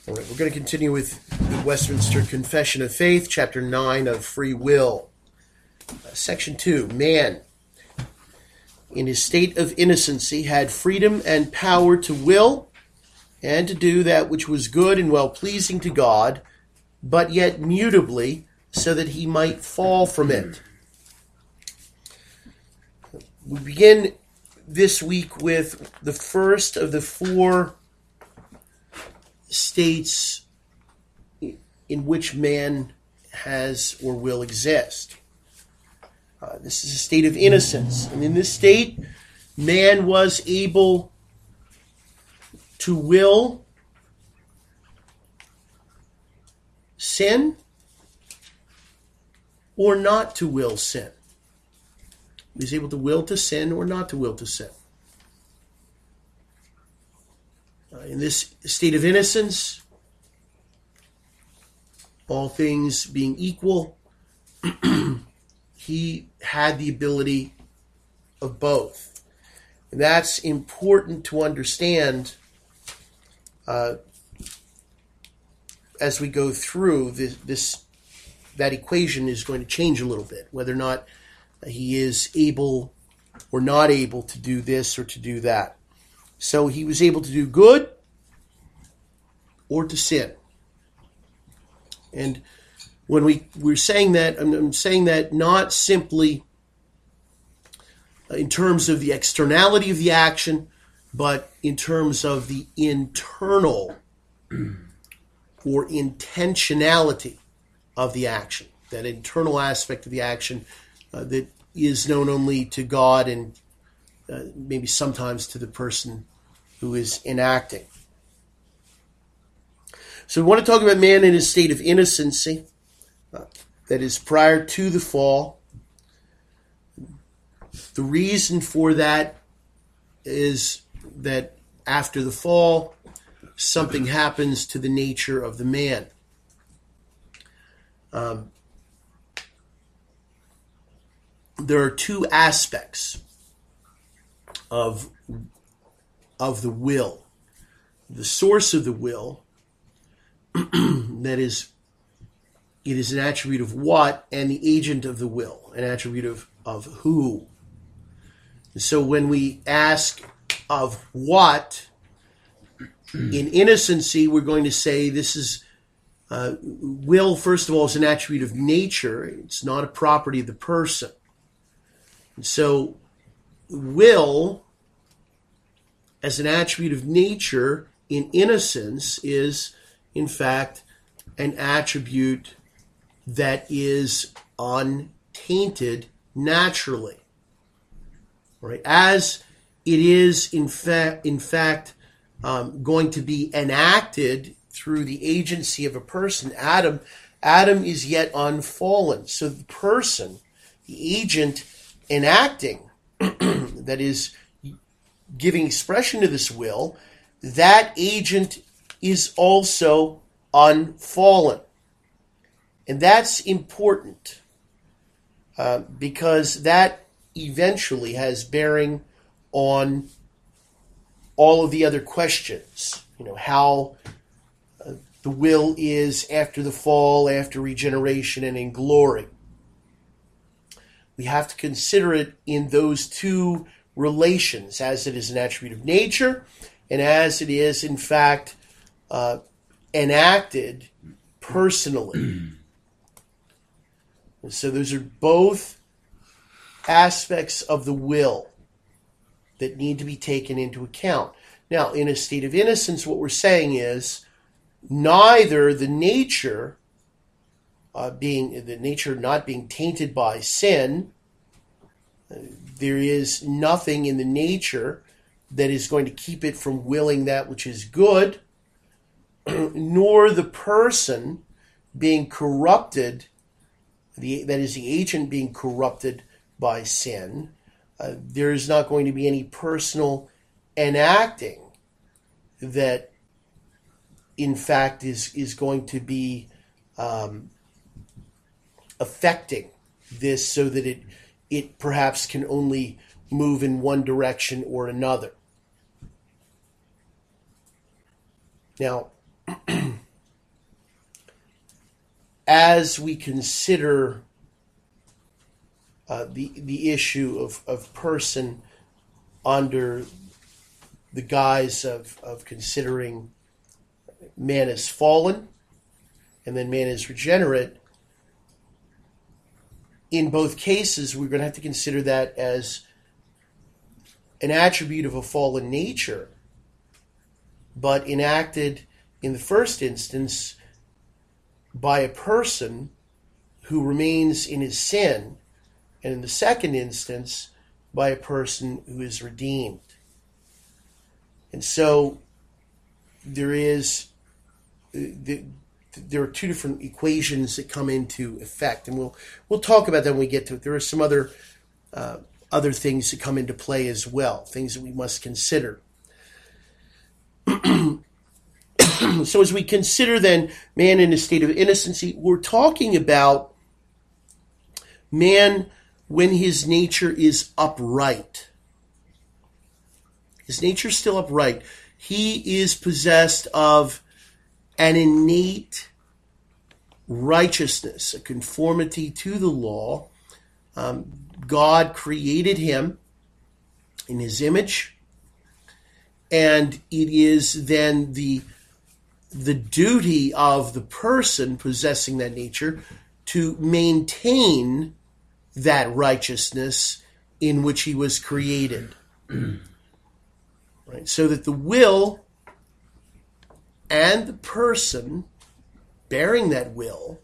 All right, we're going to continue with the Westminster Confession of Faith, Chapter 9 of Free Will. Section 2, man, in his state of innocency, had freedom and power to will and to do that which was good and well-pleasing to God, but yet mutably, so that he might fall from it. We begin this week with the first of the four states in which man has or will exist. This is a state of innocence. And in this state, man was able to will sin or not to will sin. He was able to will to sin or not to will to sin. In this state of innocence, all things being equal, he had the ability of both. And that's important to understand as we go through that equation is going to change a little bit, whether or not he is able or not able to do this or to do that. So he was able to do good or to sin. And when we're saying that, I'm saying that not simply in terms of the externality of the action, but in terms of the internal or intentionality of the action, that internal aspect of the action that is known only to God and maybe sometimes to the person who is enacting. So we want to talk about man in his state of innocency, that is prior to the fall. The reason for that is that after the fall, something happens to the nature of the man. There are two aspects of the will. The source of the will, that is, it is an attribute of what, and the agent of the will, an attribute of who. So when we ask of what, in innocency, we're going to say this is, will, first of all, is an attribute of nature. It's not a property of the person. And so will, as an attribute of nature in innocence, is, in fact, an attribute that is untainted naturally. Right? As it is, in fact, going to be enacted through the agency of a person, Adam is yet unfallen. So the person, the agent enacting, that is giving expression to this will, that agent is also unfallen. And that's important because that eventually has bearing on all of the other questions. How the will is after the fall, after regeneration, and in glory. We have to consider it in those two relations, as it is an attribute of nature, and as it is, in fact, enacted personally. And so those are both aspects of the will that need to be taken into account. Now, in a state of innocence, what we're saying is neither the nature not being tainted by sin, there is nothing in the nature that is going to keep it from willing that which is good, nor the person being corrupted, that is the agent being corrupted by sin. There is not going to be any personal enacting that, in fact, is going to be affecting this so that it perhaps can only move in one direction or another. Now, as we consider the issue of person under the guise of considering man as fallen and then man is regenerate, in both cases we're going to have to consider that as an attribute of a fallen nature, but enacted in the first instance by a person who remains in his sin, and in the second instance by a person who is redeemed. And so there are two different equations that come into effect, and we'll talk about that when we get to it. There are some other things that come into play as well, things that we must consider. So as we consider then man in a state of innocency, we're talking about man when his nature is upright. His nature is still upright. He is possessed of an innate righteousness, a conformity to the law. God created him in his image, and it is then the duty of the person possessing that nature to maintain that righteousness in which he was created. Right? So that the will and the person bearing that will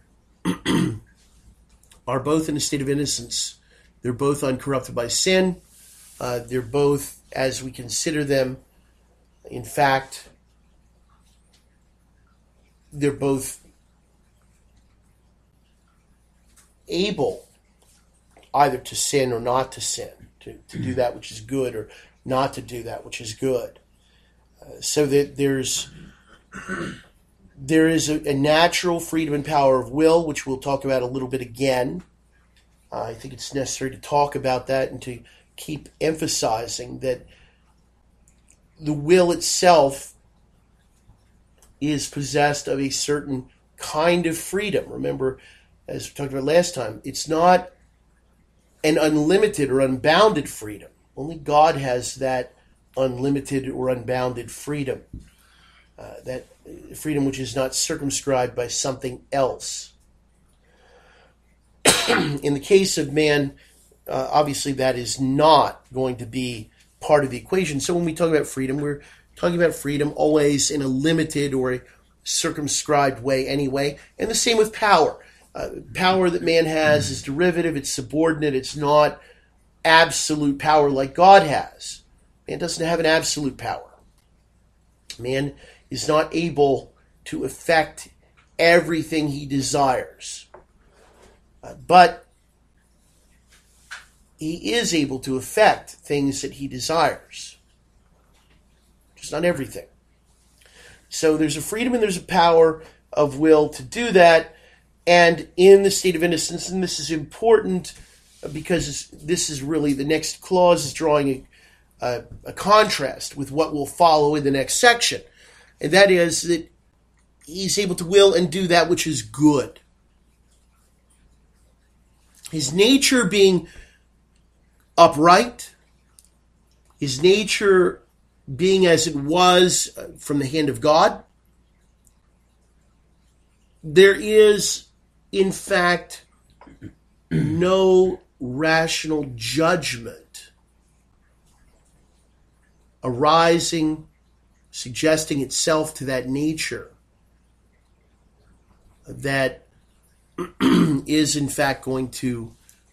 are both in a state of innocence. They're both uncorrupted by sin. They're both, as we consider them, in fact, they're both able either to sin or not to sin, to do that which is good or not to do that which is good. So that there is a natural freedom and power of will, which we'll talk about a little bit again. I think it's necessary to talk about that and to keep emphasizing that the will itself is possessed of a certain kind of freedom. Remember, as we talked about last time, it's not an unlimited or unbounded freedom. Only God has that unlimited or unbounded freedom. That freedom which is not circumscribed by something else. In the case of man, obviously that is not going to be part of the equation. So when we talk about freedom, we're talking about freedom always in a limited or a circumscribed way anyway. And the same with power. Power that man has is derivative, it's subordinate, it's not absolute power like God has. Man doesn't have an absolute power. Man is not able to affect everything he desires. But he is able to affect things that he desires. Just not everything. So there's a freedom and there's a power of will to do that. And in the state of innocence, and this is important because this is really the next clause is drawing a contrast with what will follow in the next section. And that is that he's able to will and do that which is good. His nature being upright, his nature being as it was from the hand of God, there is, in fact, no rational judgment arising, suggesting itself to that nature that is in fact going to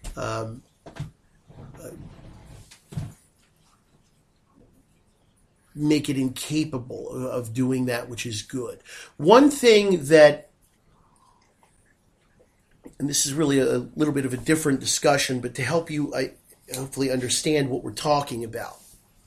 make it incapable of doing that which is good. One thing that, and this is really a little bit of a different discussion, but to help you hopefully understand what we're talking about.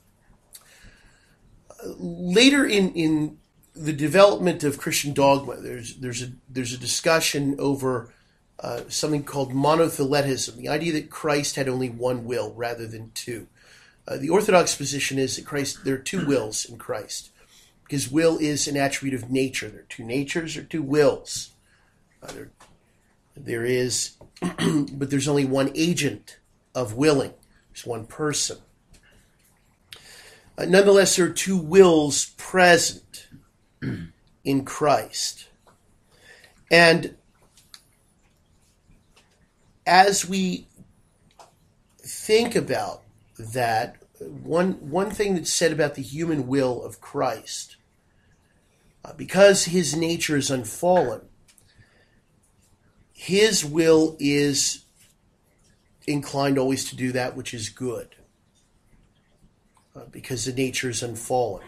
Later in the development of Christian dogma, there's a discussion over something called monotheletism, the idea that Christ had only one will rather than two. The Orthodox position is that there are two wills in Christ, because will is an attribute of nature. There are two natures or two wills. There is, but there's only one agent of willing. There's one person. Nonetheless, there are two wills present in Christ. And as we think about that, one thing that's said about the human will of Christ, because his nature is unfallen, his will is inclined always to do that which is good, because the nature is unfallen.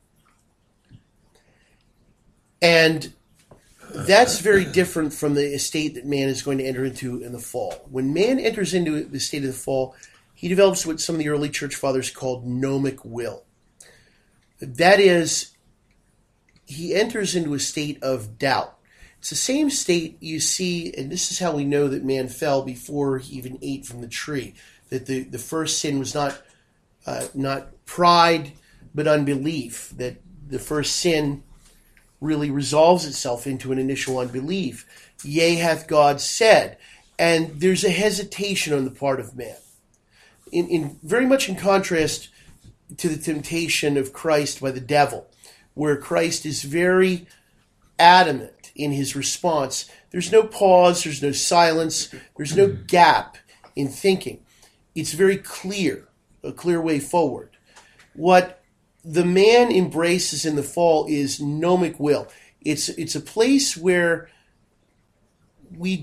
And that's very different from the estate that man is going to enter into in the fall. When man enters into the state of the fall, he develops what some of the early church fathers called gnomic will. That is, he enters into a state of doubt. It's the same state you see, and this is how we know that man fell before he even ate from the tree. That the first sin was not pride, but unbelief. That the first sin really resolves itself into an initial unbelief. Yea, hath God said. And there's a hesitation on the part of man. In very much in contrast to the temptation of Christ by the devil, where Christ is very adamant in his response. There's no pause, there's no silence, there's no gap in thinking. It's very clear, a clear way forward. What the man embraces in the fall is gnomic will. It's a place where we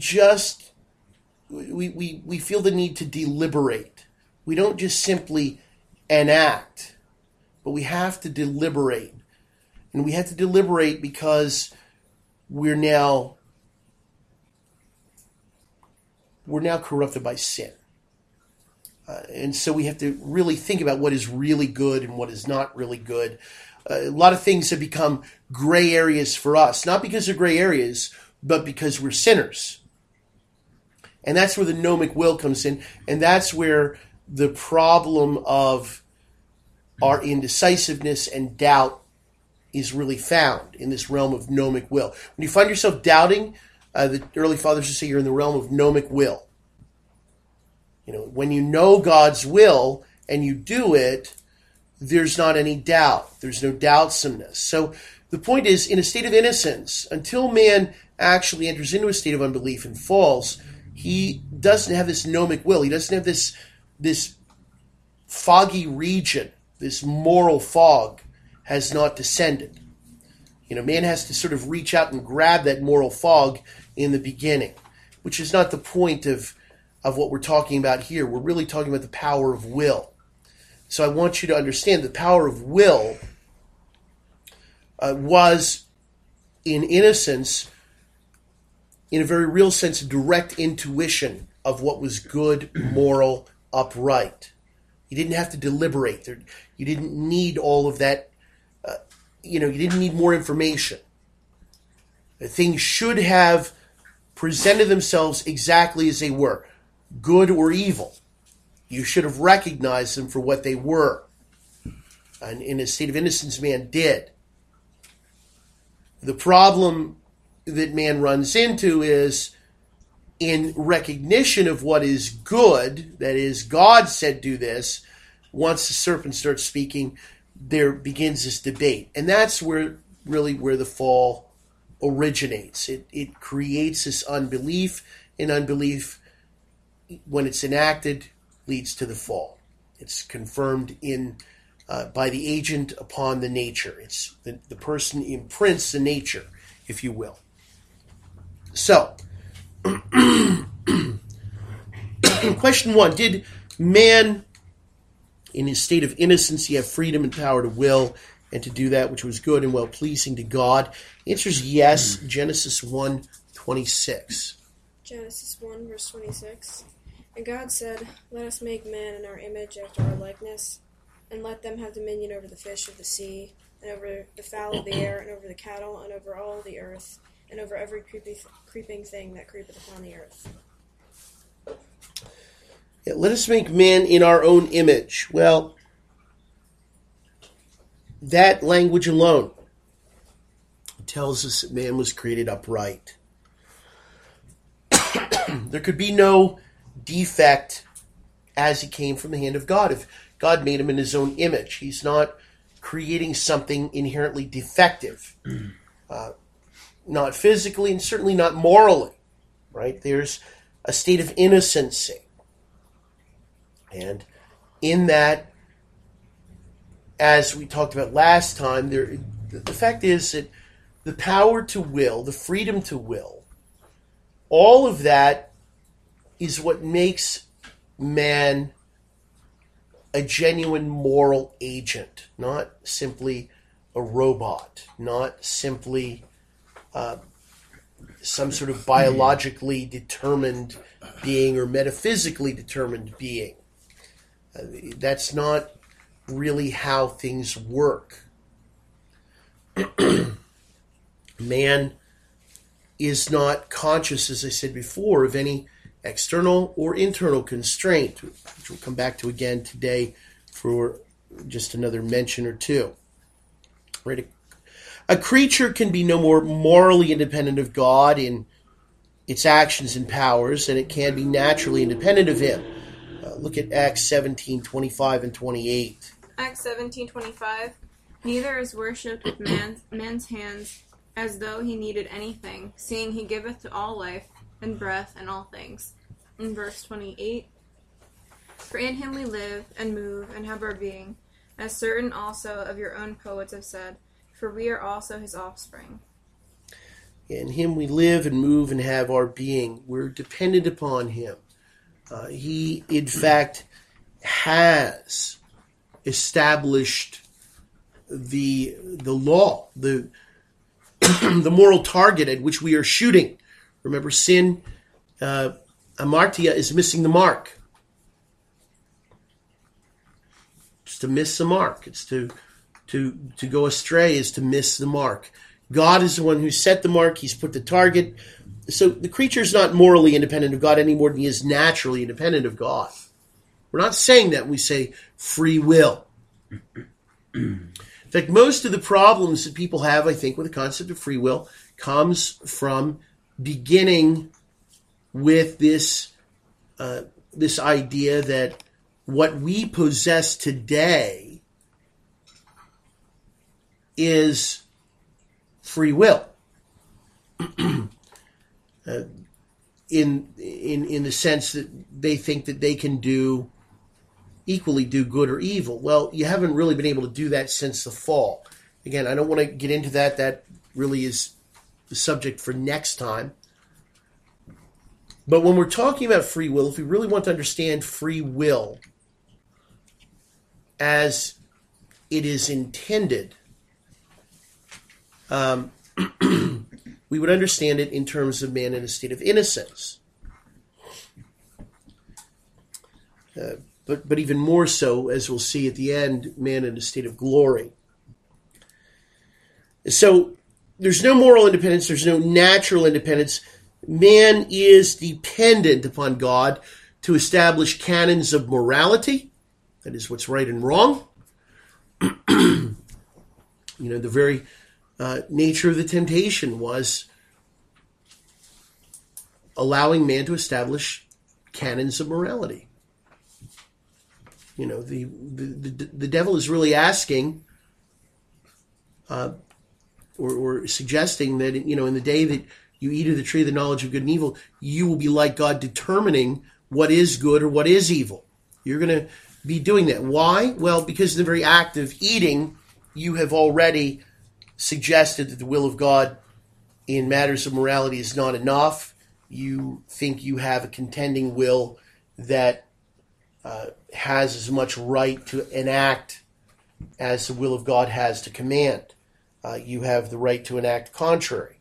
feel the need to deliberate. We don't just simply enact, but we have to deliberate. And we have to deliberate because we're now corrupted by sin. And so we have to really think about what is really good and what is not really good. A lot of things have become gray areas for us, not because they're gray areas, but because we're sinners. And that's where the gnomic will comes in, and that's where the problem of our indecisiveness and doubt is really found, in this realm of gnomic will. When you find yourself doubting, the early fathers would say you're in the realm of gnomic will. You know, when you know God's will and you do it, there's not any doubt. There's no doubtsomeness. So the point is, in a state of innocence, until man actually enters into a state of unbelief and falls, he doesn't have this gnomic will. He doesn't have this foggy region, this moral fog has not descended. You know, man has to sort of reach out and grab that moral fog in the beginning, which is not the point of what we're talking about here. We're really talking about the power of will. So I want you to understand the power of will was, in innocence, in a very real sense, a direct intuition of what was good, moral, upright. You didn't have to deliberate. You didn't need all of that. You didn't need more information. Things should have presented themselves exactly as they were, good or evil. You should have recognized them for what they were. And in a state of innocence, man did. The problem that man runs into is, in recognition of what is good, that is, God said do this, once the serpent starts speaking, there begins this debate. And that's where the fall originates. It creates this unbelief, and unbelief, when it's enacted, leads to the fall. It's confirmed by the agent upon the nature. It's the person imprints the nature, if you will. So, question one, did man, in his state of innocence, have freedom and power to will and to do that which was good and well-pleasing to God? The answer is yes. Genesis 1:26. Genesis 1, verse 26. And God said, let us make man in our image after our likeness, and let them have dominion over the fish of the sea, and over the fowl of the air, and over the cattle, and over all the earth, and over every creeping thing that creepeth upon the earth. Yeah, let us make man in our own image. Well, that language alone tells us that man was created upright. there could be no defect as he came from the hand of God. If God made him in his own image, he's not creating something inherently defective, not physically and certainly not morally, right? There's a state of innocency. And in that, as we talked about last time, the fact is that the power to will, the freedom to will, all of that is what makes man a genuine moral agent, not simply a robot, not simply some sort of biologically determined being or metaphysically determined being. That's not really how things work. Man is not conscious, as I said before, of any external or internal constraint, which we'll come back to again today for just another mention or two. Right? A creature can be no more morally independent of God in its actions and powers than it can be naturally independent of him. Look at Acts 17:25 and 28. Acts 17:25. Neither is worshipped with man's hands, as though he needed anything, seeing he giveth to all life and breath and all things. In verse 28, for in him we live and move and have our being, as certain also of your own poets have said, for we are also his offspring. In him we live and move and have our being. We're dependent upon him. He, in fact, has established the law, the moral target at which we are shooting. Remember, sin, amartia, is missing the mark. It's to miss the mark. It's to go astray is to miss the mark. God is the one who set the mark. He's put the target. So the creature is not morally independent of God any more than he is naturally independent of God. We're not saying that. We say free will. In fact, most of the problems that people have, I think, with the concept of free will comes from beginning with this idea that what we possess today is free will. In the sense that they think that they can equally do good or evil. Well, you haven't really been able to do that since the fall. Again, I don't want to get into that. That really is the subject for next time. But when we're talking about free will, if we really want to understand free will as it is intended, we would understand it in terms of man in a state of innocence. But even more so, as we'll see at the end, man in a state of glory. So there's no moral independence, there's no natural independence. Man is dependent upon God to establish canons of morality. That is what's right and wrong. The very nature of the temptation was allowing man to establish canons of morality. The devil is really asking or suggesting that, in the day that you eat of the tree of the knowledge of good and evil, you will be like God, determining what is good or what is evil. You're going to be doing that. Why? Well, because in the very act of eating, you have already suggested that the will of God in matters of morality is not enough. You think you have a contending will that has as much right to enact as the will of God has to command. You have the right to enact contrary.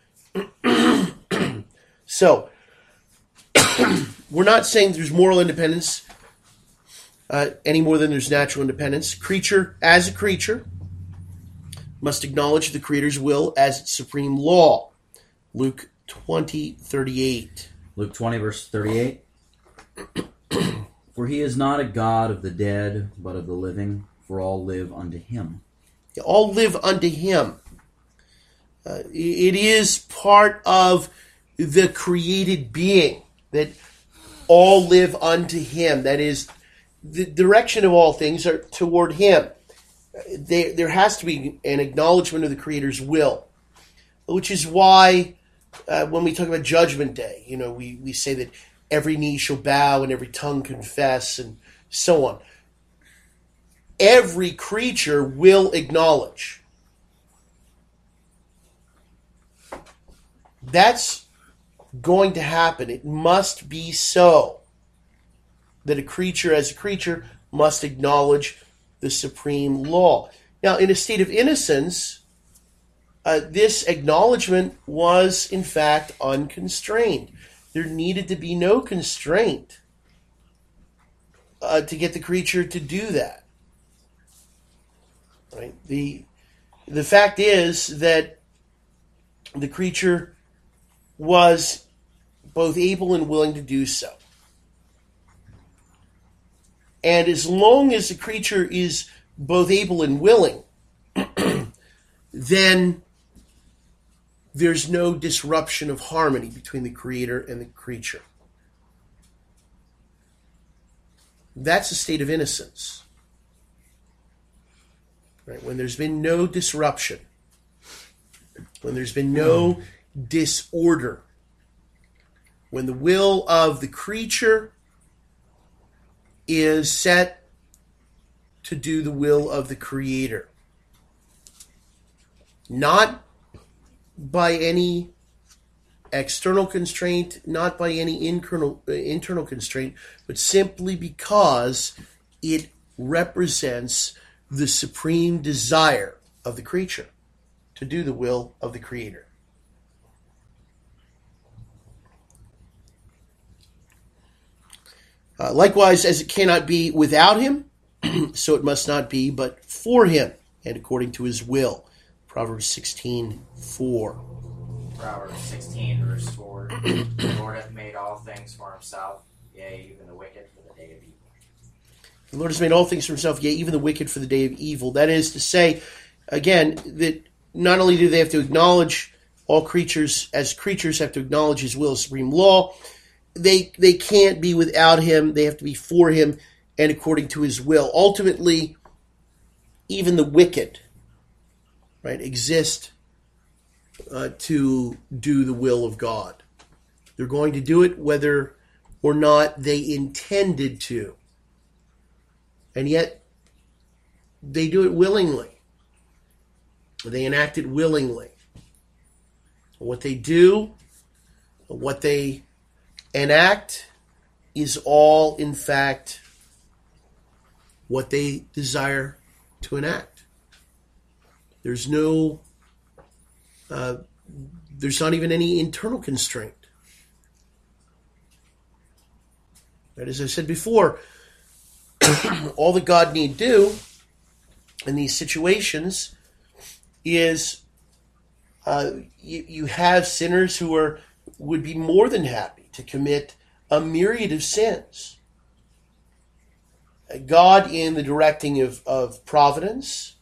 So, we're not saying there's moral independence any more than there's natural independence. Creature, as a creature, must acknowledge the Creator's will as its supreme law. Luke 20:38. Luke 20, verse 38. For he is not a God of the dead, but of the living, for all live unto him. All live unto him. It is part of the created being, that all live unto him. That is, the direction of all things are toward him. There has to be an acknowledgement of the Creator's will, which is why when we talk about Judgment Day, we say that every knee shall bow and every tongue confess and so on. Every creature will acknowledge. That's going to happen. It must be so that a creature as a creature must acknowledge the supreme law. Now, in a state of innocence, this acknowledgement was, in fact, unconstrained. There needed to be no constraint to get the creature to do that. Right? The fact is that the creature was both able and willing to do so. And as long as the creature is both able and willing, then there's no disruption of harmony between the Creator and the creature. That's a state of innocence. Right? When there's been no disruption, when there's been no disorder, when the will of the creature is set to do the will of the Creator. Not by any external constraint, not by any internal constraint, but simply because it represents the supreme desire of the creature to do the will of the Creator. Likewise, as it cannot be without him, so it must not be but for him, and according to his will. Proverbs 16:4. Proverbs 16, verse 4. The Lord hath made all things for himself, yea, even the wicked for the day of evil. The Lord has made all things for himself, yea, even the wicked for the day of evil. That is to say, again, that not only do they have to acknowledge, all creatures as creatures have to acknowledge his will, supreme law, they can't be without him. They have to be for him and according to his will. Ultimately, even the wicked, right, exist to do the will of God. They're going to do it whether or not they intended to. And yet, they do it willingly. They enact it willingly. What they do, what they enact, is all, in fact, what they desire to enact. There's no, there's not even any internal constraint. Right? As I said before, all that God need do in these situations is you have sinners who would be more than happy to commit a myriad of sins. God, in the directing of providence,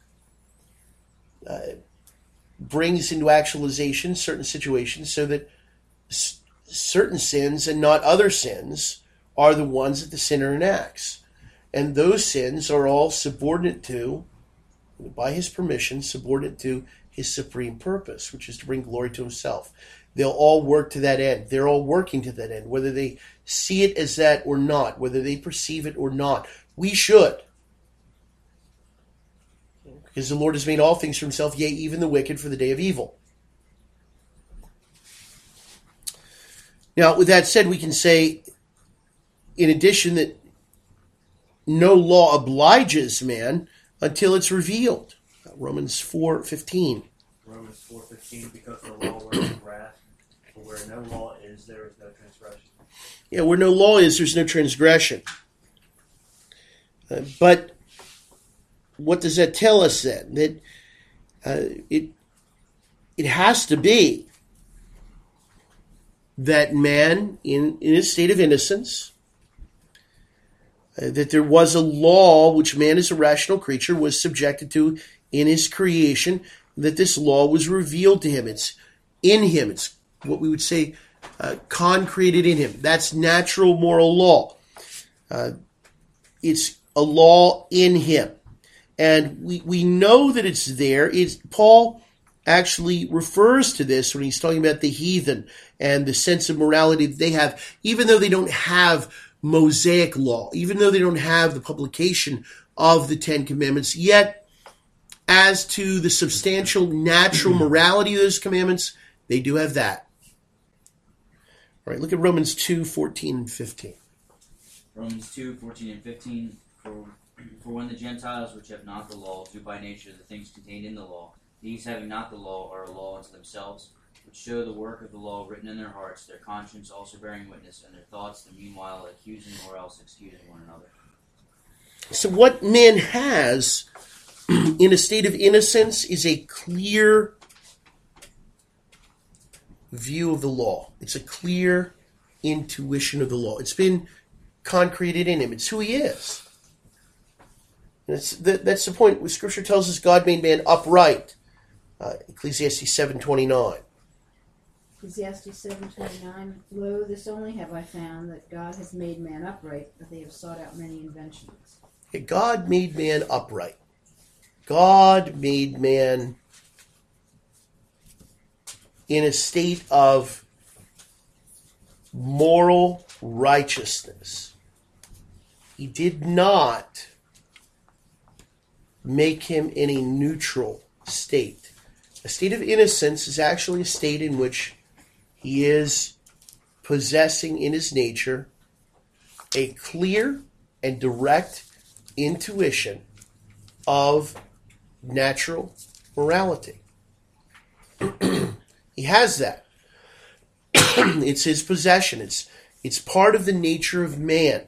brings into actualization certain situations so that certain sins and not other sins are the ones that the sinner enacts. And those sins are all subordinate to, by his permission, subordinate to his supreme purpose, which is to bring glory to himself. They'll all work to that end. They're all working to that end, whether they see it as that or not, whether they perceive it or not. We should. Because the Lord has made all things for himself, yea, even the wicked for the day of evil. Now, with that said, we can say, in addition, that no law obliges man until it's revealed. Romans 4:15. Romans 4:15, because the law works wrath, for where no law is, there is no transgression. Yeah, where no law is, there's no transgression. But what does that tell us then? That it has to be that man, in his state of innocence, that there was a law which man as a rational creature was subjected to in his creation, that this law was revealed to him. It's in him. It's what we would say concreted in him. That's natural moral law. It's a law in him. And we know that it's there. Paul actually refers to this when he's talking about the heathen and the sense of morality that they have, even though they don't have Mosaic law, even though they don't have the publication of the Ten Commandments, yet as to the substantial natural morality of those commandments, they do have that. All right, look at Romans 2:14 and 15. Romans 2:14 and 15. For when the Gentiles, which have not the law, do by nature the things contained in the law, these having not the law are a law unto themselves, which show the work of the law written in their hearts, their conscience also bearing witness, and their thoughts the meanwhile accusing or else excusing one another. So what man has in a state of innocence is a clear view of the law. It's a clear intuition of the law. It's been concreted in him. It's who he is. That's the point. Scripture tells us God made man upright. Ecclesiastes 7:29. Ecclesiastes 7:29. Lo, this only have I found, that God has made man upright, but they have sought out many inventions. God made man upright. God made man in a state of moral righteousness. He did not make him in a neutral state. A state of innocence is actually a state in which he is possessing in his nature a clear and direct intuition of natural morality. He has that. It's his possession. It's part of the nature of man.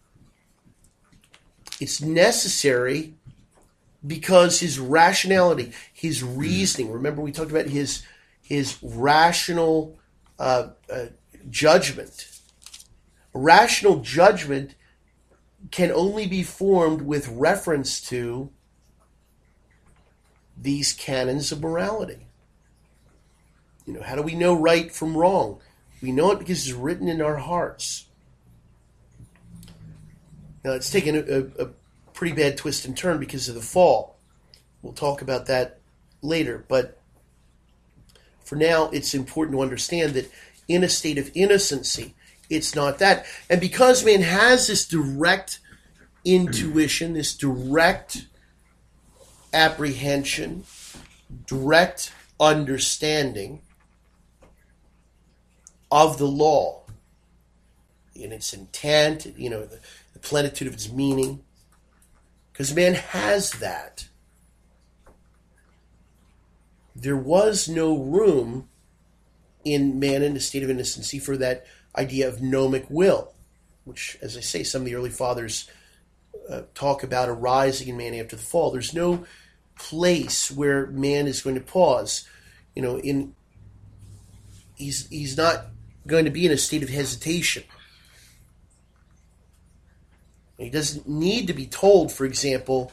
It's necessary because his rationality, his reasoning. Remember, we talked about his rational judgment. Rational judgment can only be formed with reference to these canons of morality. You know, how do we know right from wrong? We know it because it's written in our hearts. Now, it's taken a pretty bad twist and turn because of the fall. We'll talk about that later. But for now, it's important to understand that in a state of innocency, it's not that. And because man has this direct intuition, this direct apprehension, direct understanding of the law in its intent, the plenitude of its meaning, because man has that. There was no room in man in a state of innocency for that idea of gnomic will, which, as I say, some of the early fathers talk about arising in man after the fall. There's no place where man is going to pause. He's not going to be in a state of hesitation. He doesn't need to be told, for example,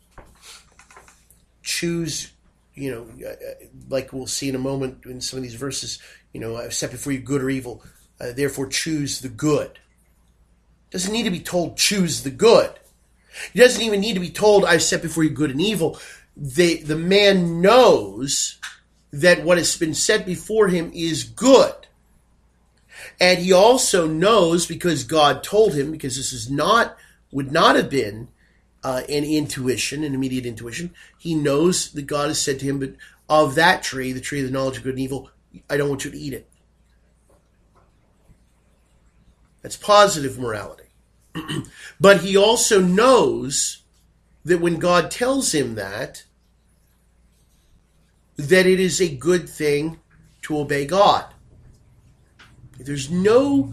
choose, like we'll see in a moment in some of these verses, I've set before you good or evil, therefore choose the good. Doesn't need to be told, choose the good. He doesn't even need to be told, I've set before you good and evil. The man knows that what has been set before him is good. And he also knows, because God told him, because this would not have been an intuition, an immediate intuition, he knows that God has said to him, but of that tree, the tree of the knowledge of good and evil, I don't want you to eat it. That's positive morality. But he also knows that when God tells him that it is a good thing to obey God. There's no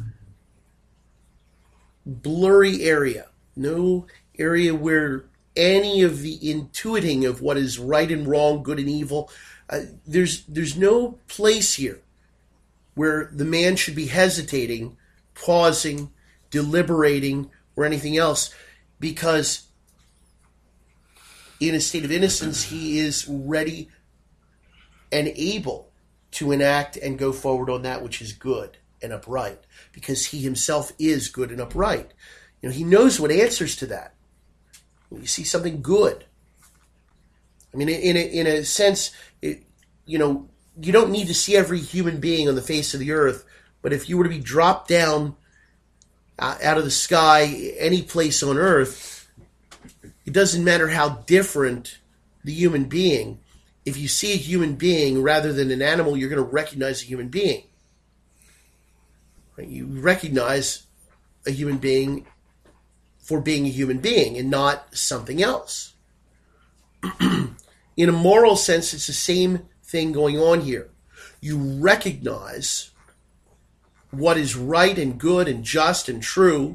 blurry area, no area where any of the intuiting of what is right and wrong, good and evil, there's no place here where the man should be hesitating, pausing, deliberating, or anything else, because in a state of innocence, he is ready and able to enact and go forward on that which is good and upright, because he himself is good and upright. He knows what answers to that. When you see something good, I mean, in a sense, you don't need to see every human being on the face of the earth, but if you were to be dropped down out of the sky, any place on earth, it doesn't matter how different the human being. If you see a human being rather than an animal, you're going to recognize a human being. Right? You recognize a human being for being a human being and not something else. In a moral sense, it's the same thing going on here. You recognize what is right and good and just and true,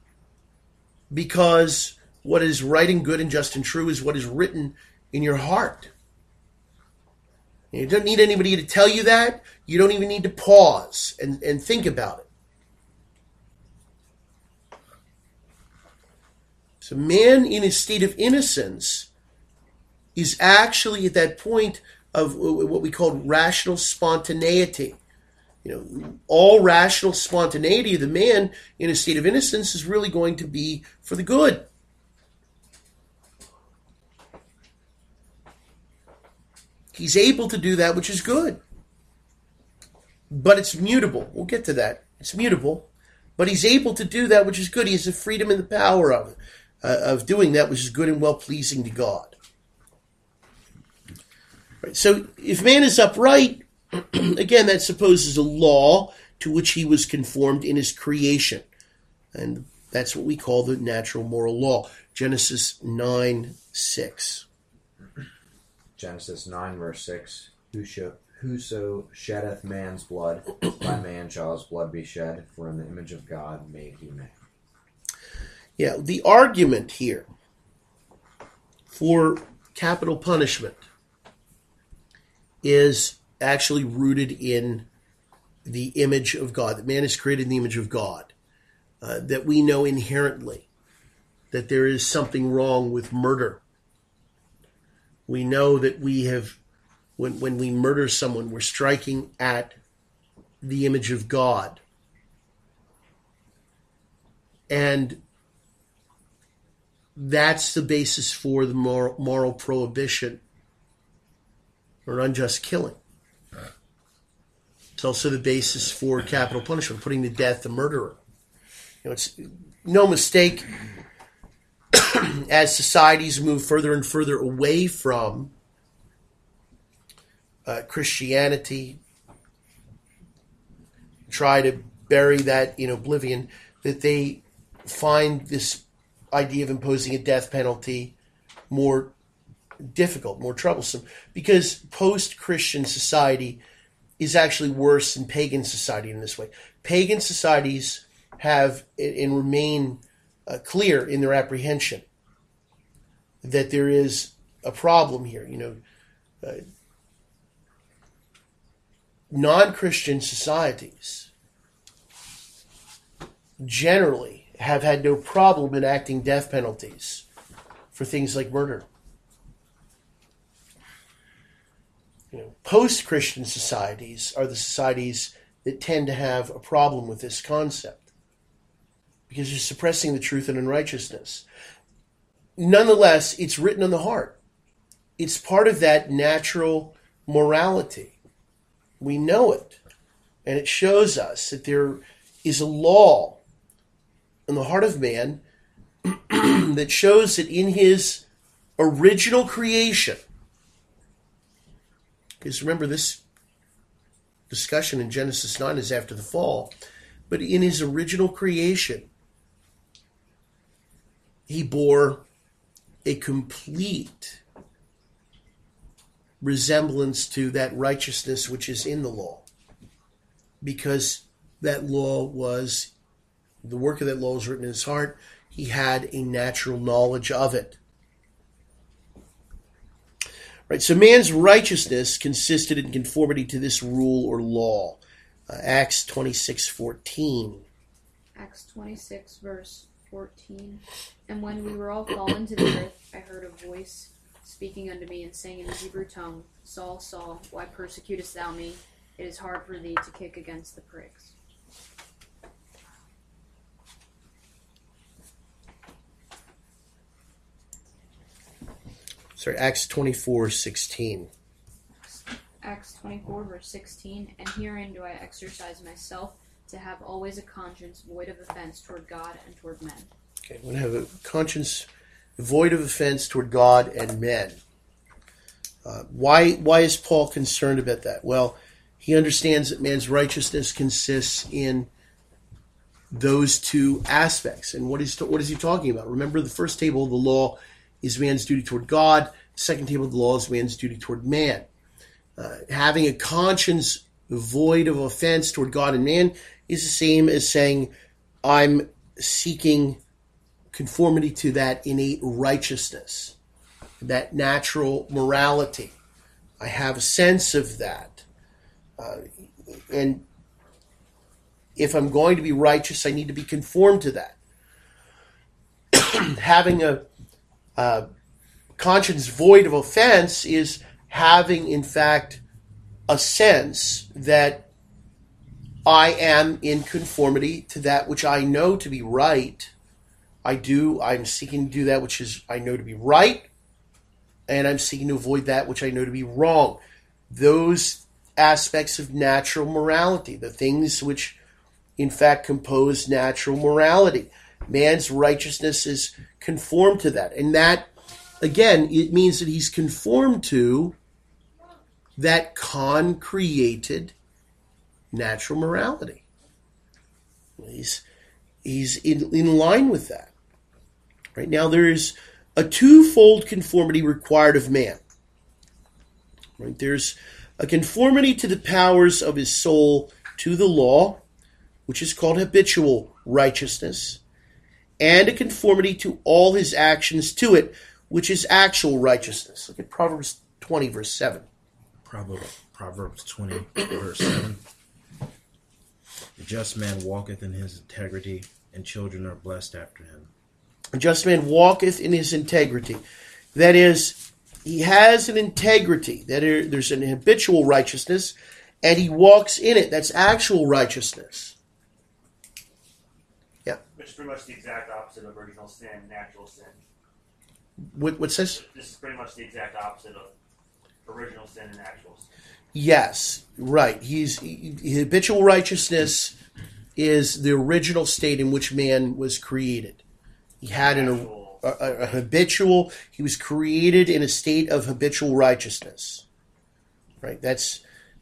because what is right and good and just and true is what is written in your heart. You don't need anybody to tell you that. You don't even need to pause and think about it. So man in his state of innocence is actually at that point of what we call rational spontaneity. All rational spontaneity of the man in a state of innocence is really going to be for the good. He's able to do that which is good. But it's mutable. We'll get to that. It's mutable. But he's able to do that which is good. He has the freedom and the power of doing that which is good and well-pleasing to God. Right. So if man is upright, again, that supposes a law to which he was conformed in his creation. And that's what we call the natural moral law. Genesis 9:6. Genesis 9, verse 6. Whoso sheddeth man's blood, by man shall his blood be shed, for in the image of God made he man. Yeah, the argument here for capital punishment is actually rooted in the image of God, that man is created in the image of God, that we know inherently that there is something wrong with murder. We know that we have, when we murder someone, we're striking at the image of God. And that's the basis for the moral prohibition or unjust killing. It's also the basis for capital punishment, putting to death the murderer. It's no mistake, as societies move further and further away from Christianity, try to bury that in oblivion, that they find this idea of imposing a death penalty more difficult, more troublesome, because post-Christian society is actually worse than pagan society in this way. Pagan societies have and remain clear in their apprehension that there is a problem here. Non-Christian societies generally have had no problem enacting death penalties for things like murder. Post-Christian societies are the societies that tend to have a problem with this concept because you're suppressing the truth and unrighteousness. Nonetheless, it's written on the heart. It's part of that natural morality. We know it. And it shows us that there is a law in the heart of man that shows that in his original creation, because remember, this discussion in Genesis 9 is after the fall, but in his original creation, he bore a complete resemblance to that righteousness which is in the law, because that law was, the work of that law was written in his heart. He had a natural knowledge of it. Right, so man's righteousness consisted in conformity to this rule or law. Acts 26:14. Acts 26, verse 14. And when we were all fallen to the earth, I heard a voice speaking unto me and saying in the Hebrew tongue, Saul, Saul, why persecutest thou me? It is hard for thee to kick against the pricks. Sorry, Acts 24:16. Acts 24, verse 16. And herein do I exercise myself to have always a conscience void of offense toward God and toward men. Okay, we have a conscience void of offense toward God and men. Why is Paul concerned about that? Well, he understands that man's righteousness consists in those two aspects. And what is he talking about? Remember, the first table of the law is man's duty toward God. The second table of the law is man's duty toward man. Having a conscience void of offense toward God and man is the same as saying, I'm seeking conformity to that innate righteousness, that natural morality. I have a sense of that. And if I'm going to be righteous, I need to be conformed to that. Having a conscience void of offense is having, in fact, a sense that I am in conformity to that which I know to be right. I'm seeking to do that which is I know to be right, and I'm seeking to avoid that which I know to be wrong. Those aspects of natural morality, the things which in fact compose natural morality. Man's righteousness is conformed to that. And that, again, it means that he's conformed to that con-created natural morality. He's in line with that. Right now, there is a twofold conformity required of man. Right? There's a conformity to the powers of his soul to the law, which is called habitual righteousness, and a conformity to all his actions to it, which is actual righteousness. Look at Proverbs 20, verse 7. Proverbs 20, verse 7. The just man walketh in his integrity, and children are blessed after him. A just man walketh in his integrity. That is, he has an integrity. There's an habitual righteousness, and he walks in it. That's actual righteousness. Yeah. Which is pretty much the exact opposite of original sin, natural sin. What's this? This is pretty much the exact opposite of original sin and actual sin. Yes, right. Habitual righteousness is the original state in which man was created. He had a habitual. He was created in a state of habitual righteousness. Right. That's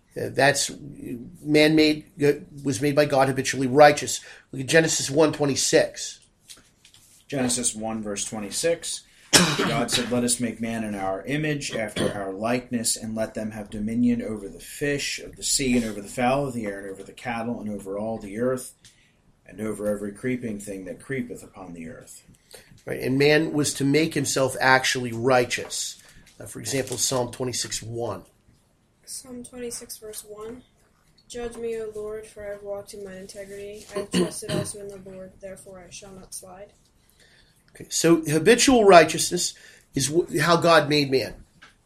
man was made by God habitually righteous. Look at Genesis 1:26. Genesis 1 verse 26. God said, let us make man in our image, after our likeness, and let them have dominion over the fish of the sea, and over the fowl of the air, and over the cattle, and over all the earth, and over every creeping thing that creepeth upon the earth. Right, and man was to make himself actually righteous. For example, Psalm 26:1. Psalm 26, verse 1. Judge me, O Lord, for I have walked in mine integrity. I have trusted also in the Lord, therefore I shall not slide. Okay, so habitual righteousness is how God made man.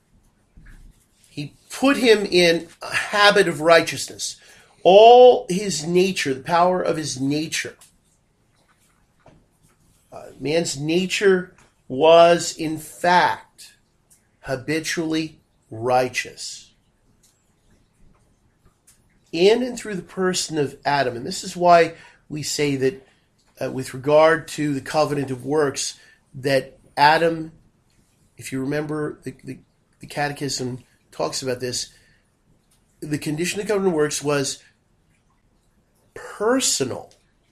He put him in a habit of righteousness. All his nature, the power of his nature. Man's nature was, in fact, habitually righteous. In and through the person of Adam. And this is why we say that with regard to the covenant of works, that Adam, if you remember, the Catechism talks about this, the condition of the covenant of works was personal,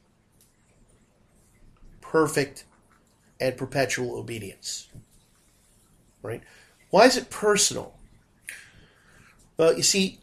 perfect, and perpetual obedience. Right? Why is it personal? Well, you see,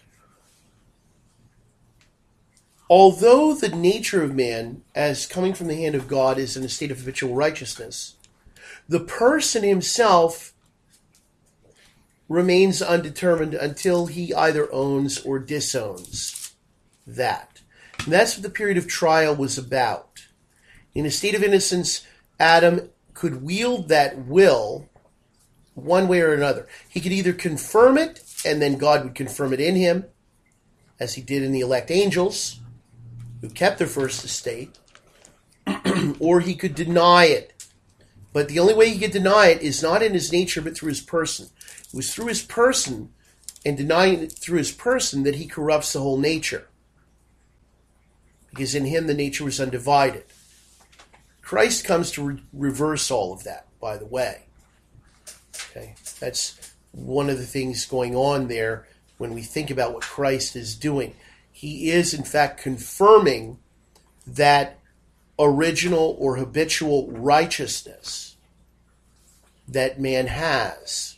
although the nature of man, as coming from the hand of God, is in a state of habitual righteousness, the person himself remains undetermined until he either owns or disowns that. And that's what the period of trial was about. In a state of innocence, Adam could wield that will one way or another. He could either confirm it, and then God would confirm it in him, as he did in the elect angels, who kept their first estate, or he could deny it, But the only way he could deny it is not in his nature, but through his person. It was through his person, and denying it through his person, that he corrupts the whole nature. Because in him the nature was undivided. Christ comes to reverse all of that, by the way. Okay, that's one of the things going on there when we think about what Christ is doing. He is, in fact, confirming that original or habitual righteousness that man has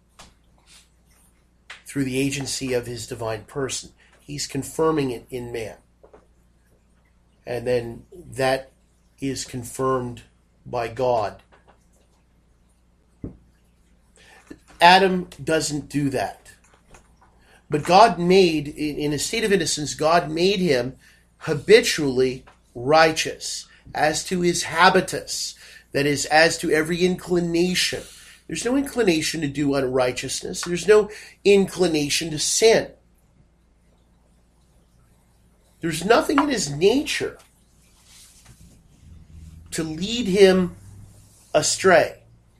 through the agency of his divine person. He's confirming it in man. And then that is confirmed by God. Adam doesn't do that. But God made, in a state of innocence, God made him habitually righteous as to his habitus, that is, as to every inclination. There's no inclination to do unrighteousness. There's no inclination to sin. There's nothing in his nature to lead him astray.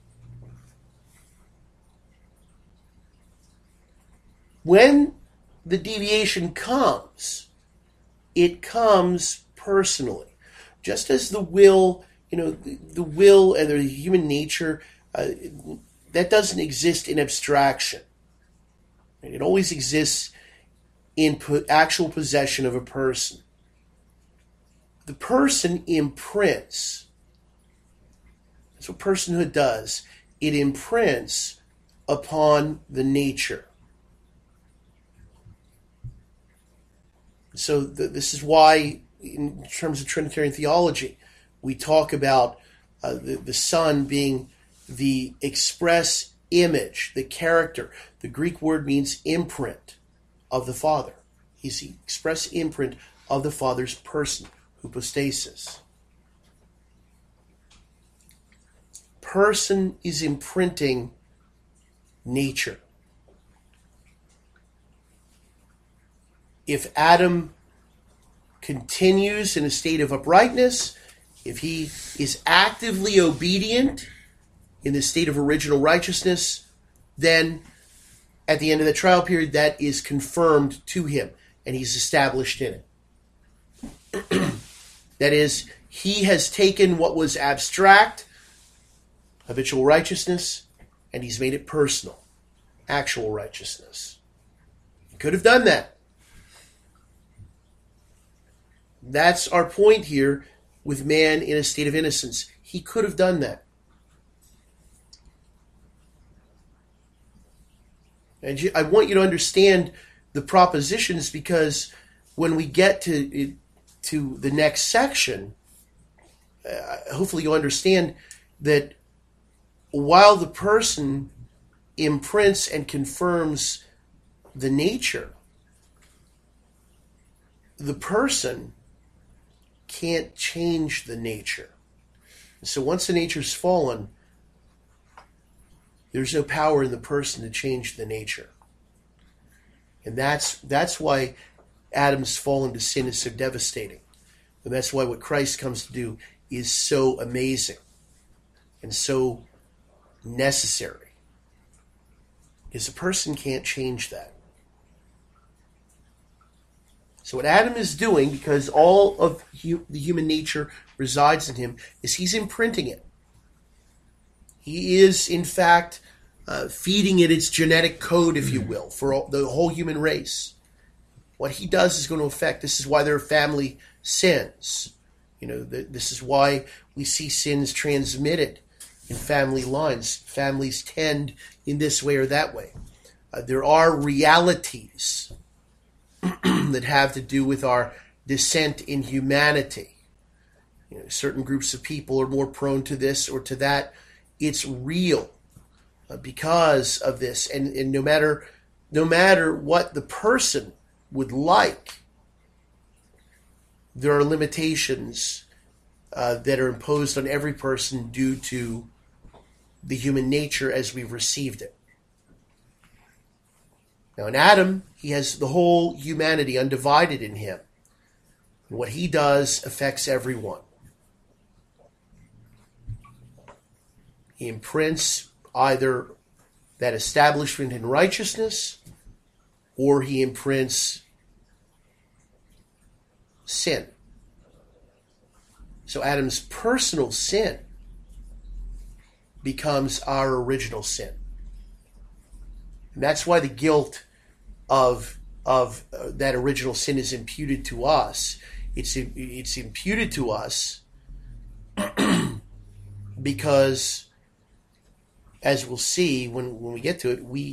When the deviation comes, it comes personally. Just as the will, the will and the human nature, that doesn't exist in abstraction. It always exists in actual possession of a person. The person imprints. That's what personhood does. It imprints upon the nature. So this is why, in terms of Trinitarian theology, we talk about the Son being the express image, the character. The Greek word means imprint of the Father. He's the express imprint of the Father's person, hypostasis. Person is imprinting nature. If Adam continues in a state of uprightness, if he is actively obedient in the state of original righteousness, then at the end of the trial period, that is confirmed to him, and he's established in it. That is, he has taken what was abstract, habitual righteousness, and he's made it personal, actual righteousness. He could have done that. That's our point here with man in a state of innocence. He could have done that. And I want you to understand the propositions, because when we get to the next section, hopefully you'll understand that while the person imprints and confirms the nature, the person can't change the nature. So once the nature's fallen, there's no power in the person to change the nature. And that's why Adam's fall into sin is so devastating. And that's why what Christ comes to do is so amazing and so necessary. Because a person can't change that. So what Adam is doing, because all of the human nature resides in him, is he's imprinting it. He is, in fact, feeding it its genetic code, if you will, for the whole human race. What he does is going to affect. This is why there are family sins. This is why we see sins transmitted in family lines. Families tend in this way or that way. There are realities that have to do with our descent in humanity. Certain groups of people are more prone to this or to that. It's real because of this, and no matter what the person would like, there are limitations that are imposed on every person due to the human nature as we've received it. Now in Adam, he has the whole humanity undivided in him. And what he does affects everyone. He imprints either that establishment in righteousness, or he imprints sin. So Adam's personal sin becomes our original sin. And that's why the guilt of that original sin is imputed to us. It's imputed to us because, as we'll see when we get to it, we,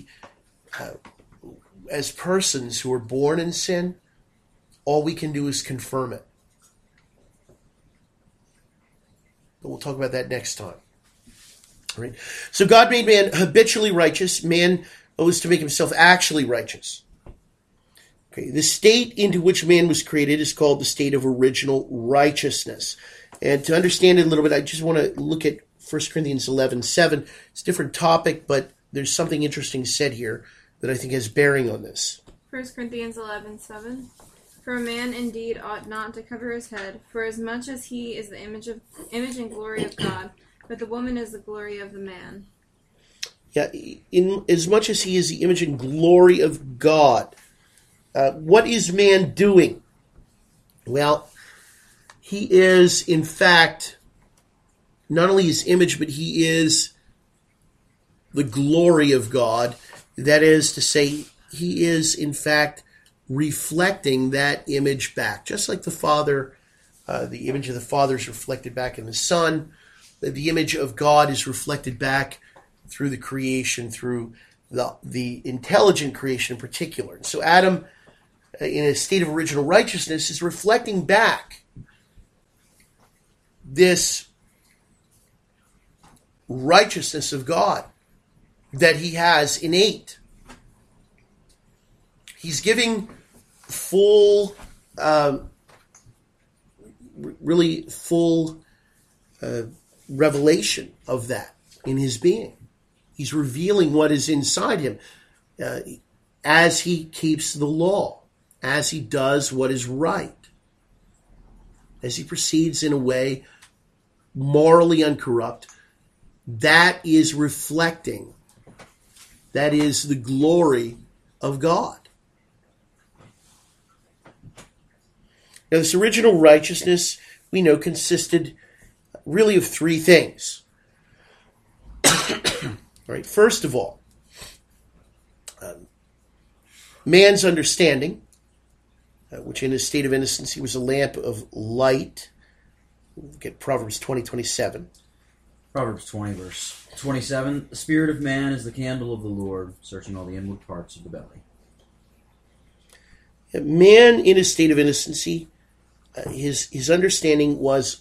as persons who are born in sin, all we can do is confirm it. But we'll talk about that next time. All right? So God made man habitually righteous. Man owes to make himself actually righteous. Okay, the state into which man was created is called the state of original righteousness. And to understand it a little bit, I just want to look at 1 Corinthians 11:7. It's a different topic, but there's something interesting said here that I think has bearing on this. 1 Corinthians 11:7. For a man indeed ought not to cover his head, for as much as he is the image and glory of God, but the woman is the glory of the man. Yeah, in as much as he is the image and glory of God. What is man doing? Well, he is, in fact, not only his image, but he is the glory of God. That is to say, he is, in fact, reflecting that image back. Just like the Father, the image of the Father is reflected back in the Son, the image of God is reflected back through the creation, through the intelligent creation in particular. So Adam, in a state of original righteousness, is reflecting back this righteousness of God that he has innate. He's giving full revelation of that in his being. He's revealing what is inside him as he keeps the law, as he does what is right, as he proceeds in a way morally uncorrupt. That is reflecting, that is the glory of God. Now, this original righteousness, we know, consisted really of three things. Right. First of all, man's understanding, which in his state of innocence, he was a lamp of light. Look at Proverbs 20:27. Proverbs 20, verse 27. The spirit of man is the candle of the Lord, searching all the inward parts of the belly. Man in his state of innocency, his understanding was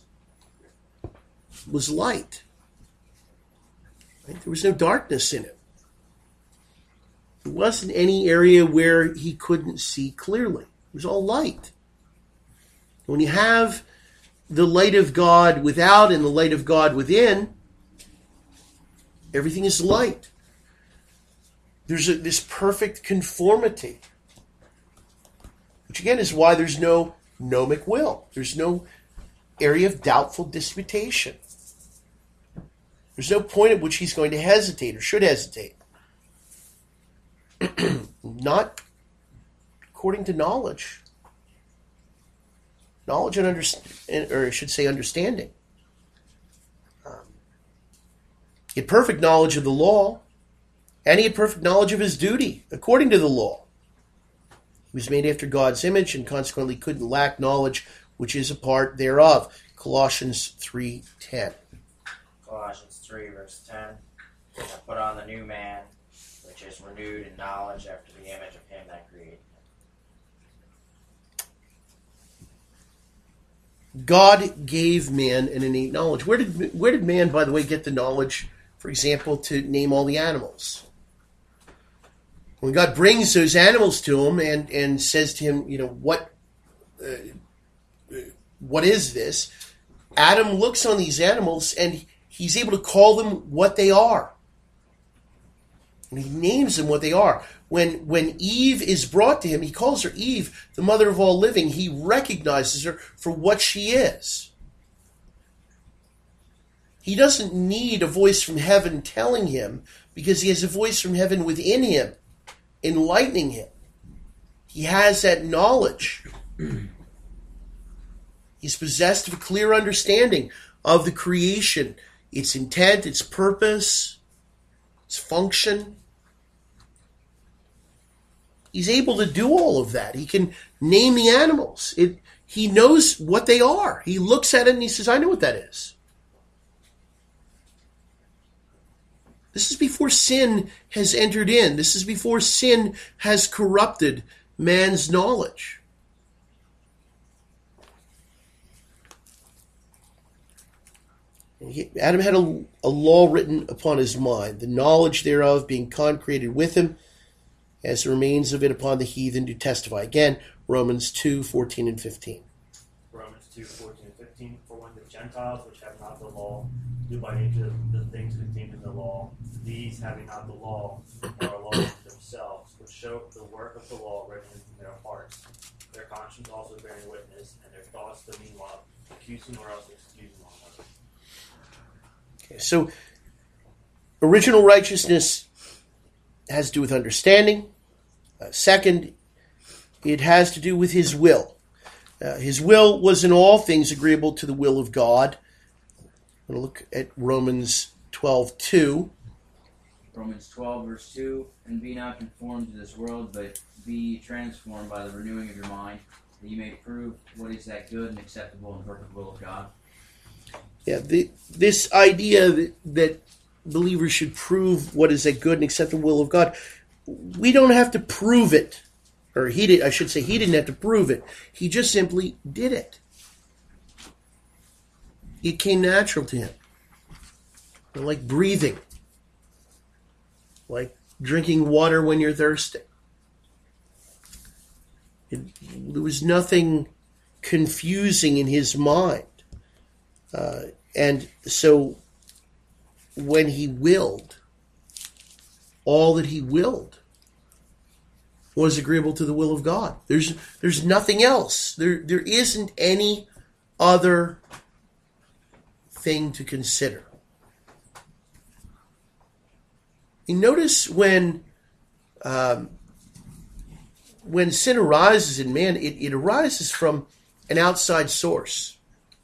light. Right? There was no darkness in it. There wasn't any area where he couldn't see clearly. It was all light. When you have the light of God without and the light of God within, everything is light. There's this perfect conformity, which again is why there's no gnomic will. There's no area of doubtful disputation. There's no point at which he's going to hesitate or should hesitate. Not according to knowledge. Knowledge and understanding, or I should say understanding. He had perfect knowledge of the law, and he had perfect knowledge of his duty according to the law. He was made after God's image and consequently couldn't lack knowledge which is a part thereof. Colossians 3:10. Colossians 3, verse 10. And put on the new man, which is renewed in knowledge after the image of him that created him. God gave man an innate knowledge. Where did man, by the way, get the knowledge, for example, to name all the animals? When God brings those animals to him and says to him, what is this? Adam looks on these animals and he's able to call them what they are. And he names them what they are. When Eve is brought to him, he calls her Eve, the mother of all living. He recognizes her for what she is. He doesn't need a voice from heaven telling him, because he has a voice from heaven within him, enlightening him. He has that knowledge. He's possessed of a clear understanding of the creation, its intent, its purpose, its function. He's able to do all of that. He can name the animals. He knows what they are. He looks at it and he says, I know what that is. This is before sin has entered in. This is before sin has corrupted man's knowledge. Adam had a law written upon his mind, the knowledge thereof being concreted with him, as the remains of it upon the heathen do testify. Again, Romans 2, 14 and 15. Romans 2, 14 and 15. For when the Gentiles, which have not the law, do by nature the things contained in the law, these, having not the law, are a law unto themselves, which show the work of the law written in their hearts, their conscience also bearing witness, and their thoughts the meanwhile accusing or else excusing one another. Okay, so original righteousness has to do with understanding. Second, it has to do with his will. His will was in all things agreeable to the will of God. I'm going to look at Romans 12:2. Romans 12, verse 2, and be not conformed to this world, but be transformed by the renewing of your mind, that you may prove what is that good and acceptable and perfect will of God. Yeah, this idea that believers should prove what is that good and acceptable will of God, we don't have to prove it. Or he didn't have to prove it. He just simply did it. It came natural to him. Like breathing. Like drinking water when you're thirsty. There was nothing confusing in his mind. And so when he willed, all that he willed was agreeable to the will of God. There's nothing else. There isn't any other thing to consider. You notice when sin arises in man, it arises from an outside source.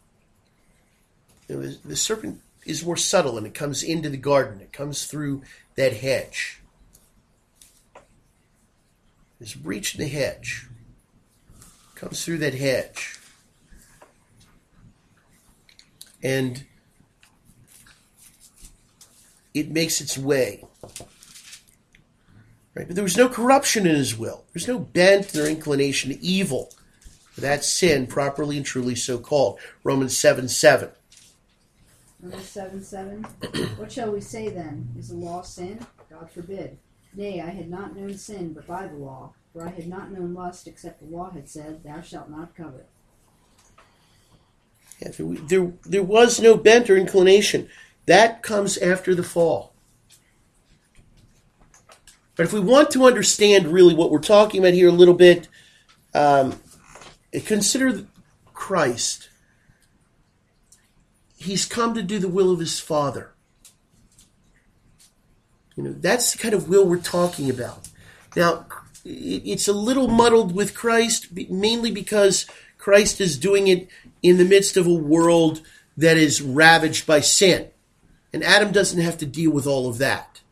The serpent is more subtle, and it comes into the garden. It comes through that hedge. There's a breach in the hedge. It comes through that hedge. And it makes its way. Right? But there was no corruption in his will. There's no bent or inclination to evil. That's sin, properly and truly so called. Romans 7:7. Romans 7:7. What shall we say then? Is the law sin? God forbid. Nay, I had not known sin but by the law, for I had not known lust except the law had said, Thou shalt not covet. Yeah, there was no bent or inclination. That comes after the fall. But if we want to understand really what we're talking about here a little bit, consider Christ. He's come to do the will of his Father. That's the kind of will we're talking about. Now, it's a little muddled with Christ, mainly because Christ is doing it in the midst of a world that is ravaged by sin. And Adam doesn't have to deal with all of that.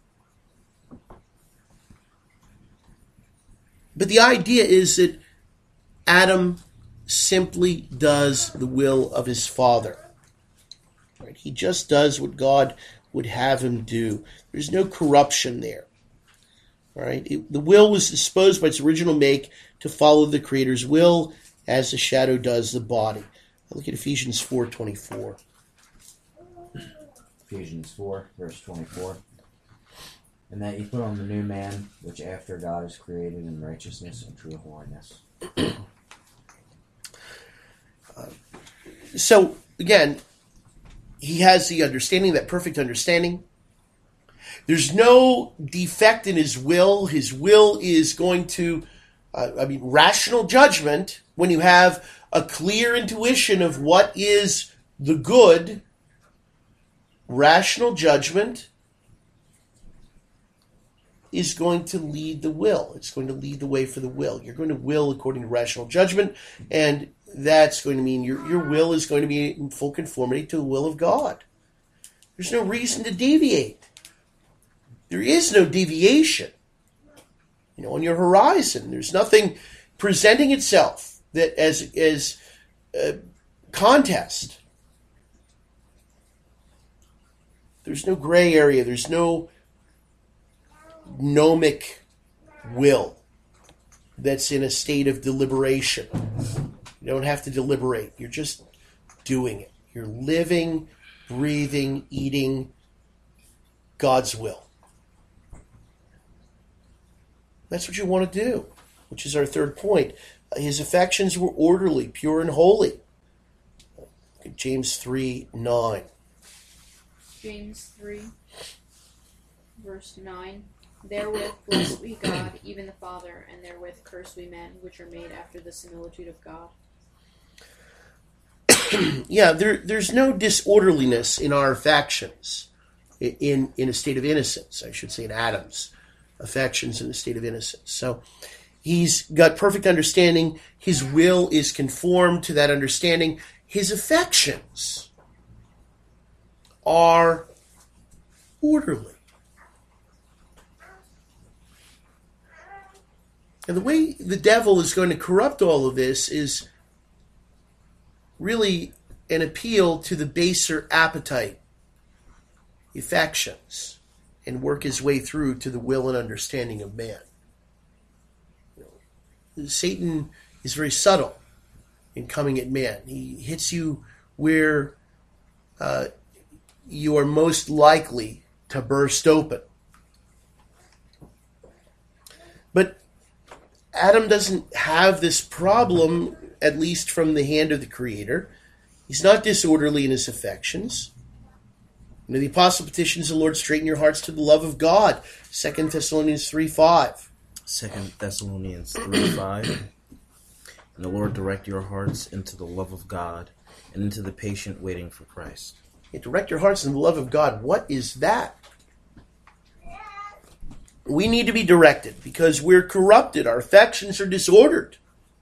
But the idea is that Adam simply does the will of his Father. Right? He just does what God would have him do. There's no corruption there. All right? The will was disposed by its original make to follow the Creator's will, as the shadow does the body. Look at Ephesians 4:24. Ephesians 4, verse 24. And that you put on the new man, which after God is created in righteousness and true holiness. So, again, he has the understanding, that perfect understanding. There's no defect in his will. His will is going to, rational judgment, when you have a clear intuition of what is the good, rational judgment is going to lead the will. It's going to lead the way for the will. You're going to will according to rational judgment, and that's going to mean your will is going to be in full conformity to the will of God. There's no reason to deviate. There is no deviation. On your horizon, there's nothing presenting itself that as a contest. There's no gray area. There's no gnomic will that's in a state of deliberation. You don't have to deliberate. You're just doing it. You're living, breathing, eating God's will. That's what you want to do, which is our third point. His affections were orderly, pure, and holy. Look at James 3:9. James 3, verse 9. Therewith blessed we God, even the Father, and therewith cursed we men, which are made after the similitude of God. Yeah, there's no disorderliness in our affections, in a state of innocence, I should say, in Adam's affections in a state of innocence. So he's got perfect understanding. His will is conformed to that understanding. His affections are orderly. And the way the devil is going to corrupt all of this is really an appeal to the baser appetite, affections, and work his way through to the will and understanding of man. Satan is very subtle in coming at man. He hits you where you are most likely to burst open. But Adam doesn't have this problem, at least from the hand of the Creator. He's not disorderly in his affections. The Apostle petitions the Lord, straighten your hearts to the love of God. 2 Thessalonians 3:5. 2 Thessalonians 3:5. And the Lord direct your hearts into the love of God and into the patient waiting for Christ. Yeah, direct your hearts in the love of God. What is that? We need to be directed because we're corrupted. Our affections are disordered.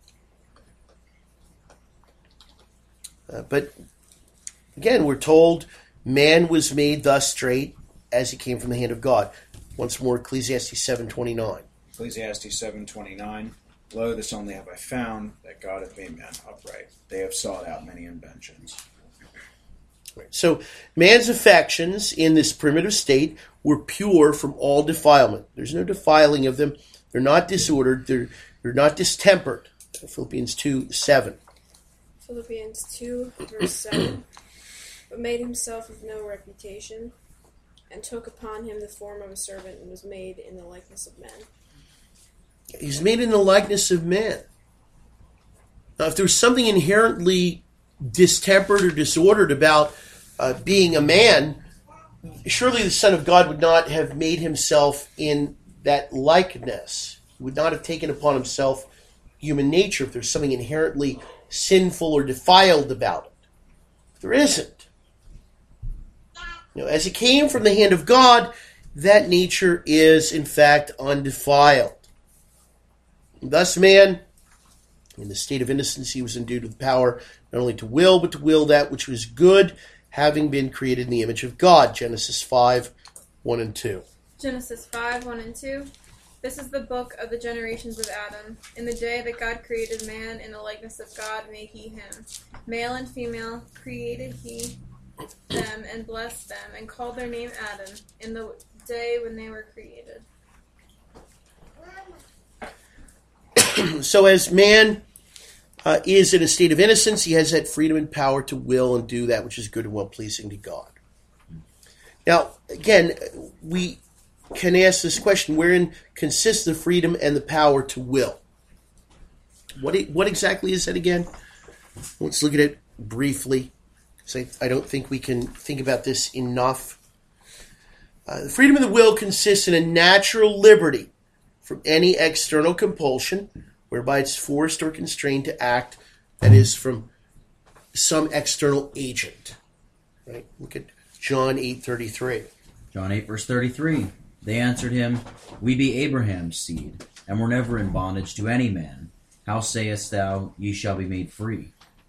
But again, we're told man was made thus straight as he came from the hand of God. Once more, Ecclesiastes 7:29. Ecclesiastes 7:29. Lo, this only have I found, that God hath made man upright. They have sought out many inventions. So man's affections in this primitive state were pure from all defilement. There's no defiling of them. They're not disordered. They're not distempered. Philippians 2:7. Philippians 2, verse 7. But made himself of no reputation, and took upon him the form of a servant, and was made in the likeness of men. He's made in the likeness of man. Now, if there's something inherently distempered or disordered about being a man, surely the Son of God would not have made himself in that likeness. He would not have taken upon himself human nature if there's something inherently sinful or defiled about it. There isn't. As it came from the hand of God, that nature is, in fact, undefiled. Thus man, in the state of innocence, he was endued with power not only to will, but to will that which was good, having been created in the image of God. Genesis 5:1 and 2. Genesis 5:1 and 2. This is the book of the generations of Adam. In the day that God created man, in the likeness of God made he him. Male and female created he them, and blessed them, and called their name Adam, in the day when they were created. So as man is in a state of innocence, he has that freedom and power to will and do that which is good and well-pleasing to God. Now, again, we can ask this question, wherein consists the freedom and the power to will? What exactly is that again? Let's look at it briefly. So I don't think we can think about this enough. The freedom of the will consists in a natural liberty from any external compulsion, whereby it's forced or constrained to act, that is, from some external agent. Right? Look at John 8:33. John 8, verse 33. They answered him, We be Abraham's seed, and were never in bondage to any man. How sayest thou, ye shall be made free?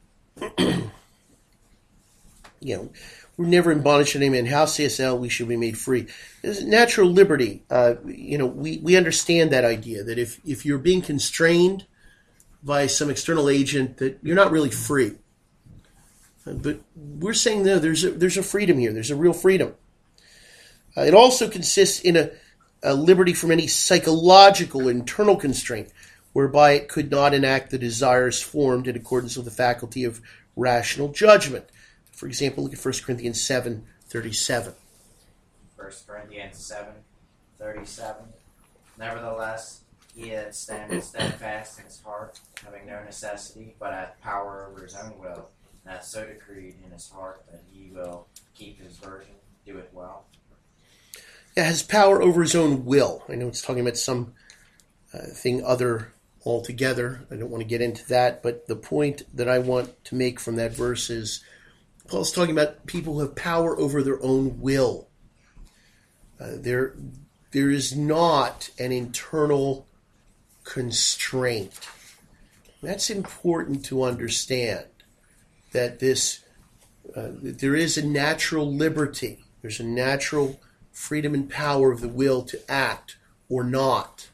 We're never in bondage to any man. How sayest thou, we shall be made free? There's natural liberty. We understand that idea, that if you're being constrained by some external agent, that you're not really free. But we're saying, no, there's a freedom here. There's a real freedom. It also consists in a liberty from any psychological internal constraint, whereby it could not enact the desires formed in accordance with the faculty of rational judgment. For example, look at 1 Corinthians 7:37. 1 Corinthians 7:37. Nevertheless, he that standeth steadfast in his heart, having no necessity, but hath power over his own will, and hath so decreed in his heart that he will keep his virgin, do it well. Has power over his own will. I know it's talking about some thing other altogether. I don't want to get into that, but the point that I want to make from that verse is Paul's talking about people who have power over their own will. There is not an internal constraint. That's important to understand, that there is a natural liberty. There's a natural freedom and power of the will to act or not.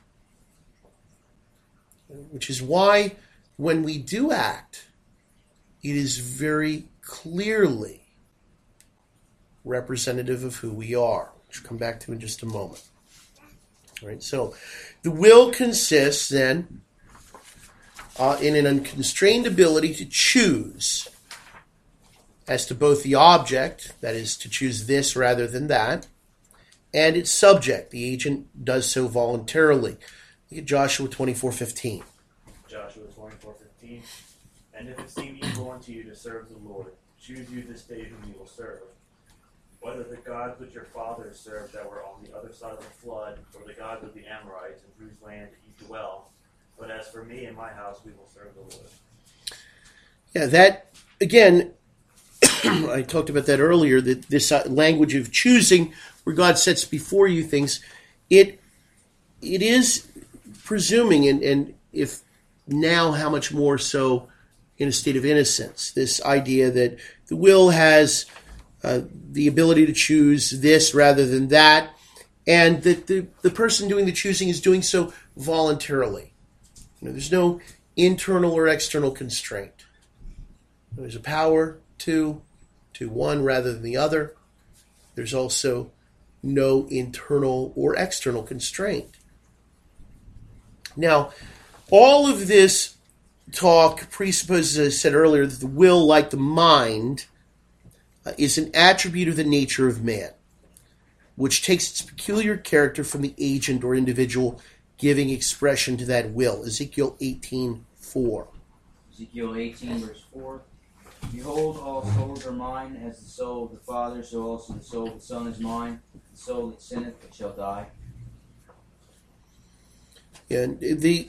Which is why when we do act, it is very clearly representative of who we are, which we'll come back to in just a moment. All right, so the will consists then in an unconstrained ability to choose as to both the object, that is, to choose this rather than that, and its subject. The agent does so voluntarily. Look at Joshua 24:15. Joshua 24:15. And if it seem evil unto you to serve the Lord, choose you this day whom you will serve, whether the gods which your fathers served that were on the other side of the flood, or the gods of the Amorites in whose land ye dwell. But as for me and my house, we will serve the Lord. Yeah, that, again, I talked about that earlier, that this language of choosing, where God sets before you things, it is presuming, and if now, how much more so in a state of innocence, this idea that the will has the ability to choose this rather than that, and that the person doing the choosing is doing so voluntarily. There's no internal or external constraint. There's a power to one rather than the other. There's also no internal or external constraint. Now, all of this talk presupposes, as I said earlier, that the will, like the mind, is an attribute of the nature of man, which takes its peculiar character from the agent or individual giving expression to that will. Ezekiel 18:4. Ezekiel 18, verse 4. Behold, all souls are mine, as the soul of the Father, so also the soul of the Son is mine. The soul that sinneth, it shall die. And the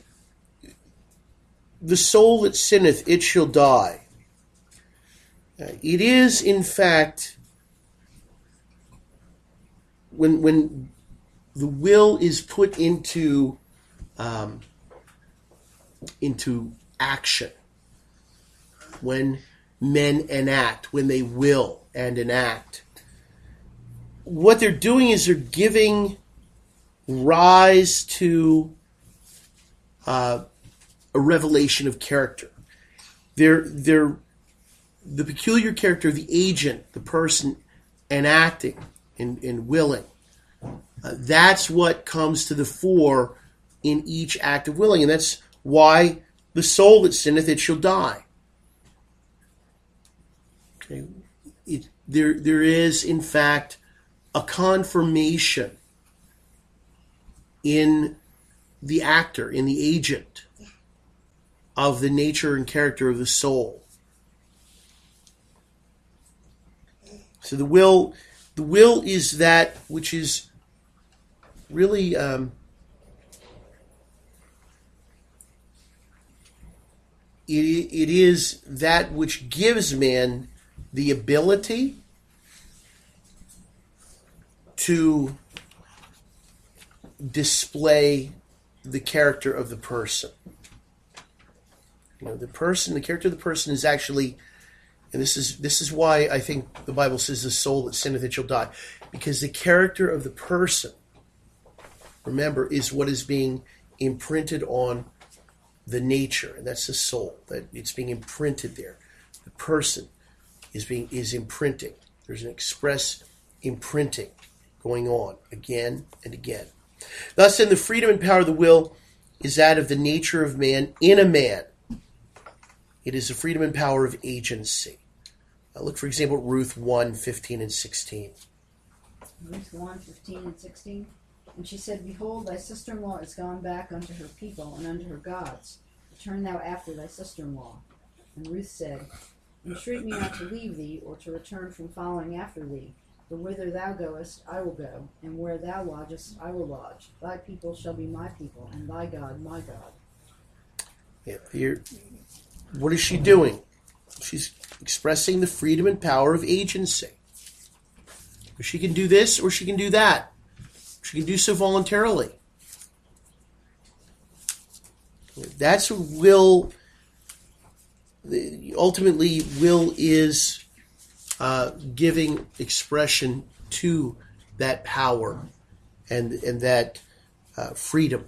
soul that sinneth, it shall die. It is, in fact, when the will is put into action, when men enact, when they will and enact, what they're doing is they're giving rise to a revelation of character. They're the peculiar character of the agent, the person enacting and willing. That's what comes to the fore in each act of willing, and that's why the soul that sinneth, it shall die. Okay. There is, in fact, a confirmation in the actor, in the agent, of the nature and character of the soul. So the will is that which is really it is that which gives man the ability to display the character of the person. The character of the person is actually, and this is why I think the Bible says the soul that sinneth it shall die, because the character of the person, remember, is what is being imprinted on the nature, and that's the soul, that it's being imprinted there. The person is imprinting. There's an express imprinting going on again and again. Thus, then, the freedom and power of the will is that of the nature of man in a man. It is the freedom and power of agency. Look, for example, at Ruth 1:15 and 16. Ruth 1:15 and 16. And she said, Behold, thy sister-in-law is gone back unto her people and unto her gods. Return thou after thy sister-in-law. And Ruth said, Entreat me not to leave thee, or to return from following after thee. For whither thou goest, I will go, and where thou lodgest, I will lodge. Thy people shall be my people, and thy God my God. Yeah, here, what is she doing? She's expressing the freedom and power of agency. She can do this or she can do that. She can do so voluntarily. That's what will. Ultimately, will is giving expression to that power and that freedom.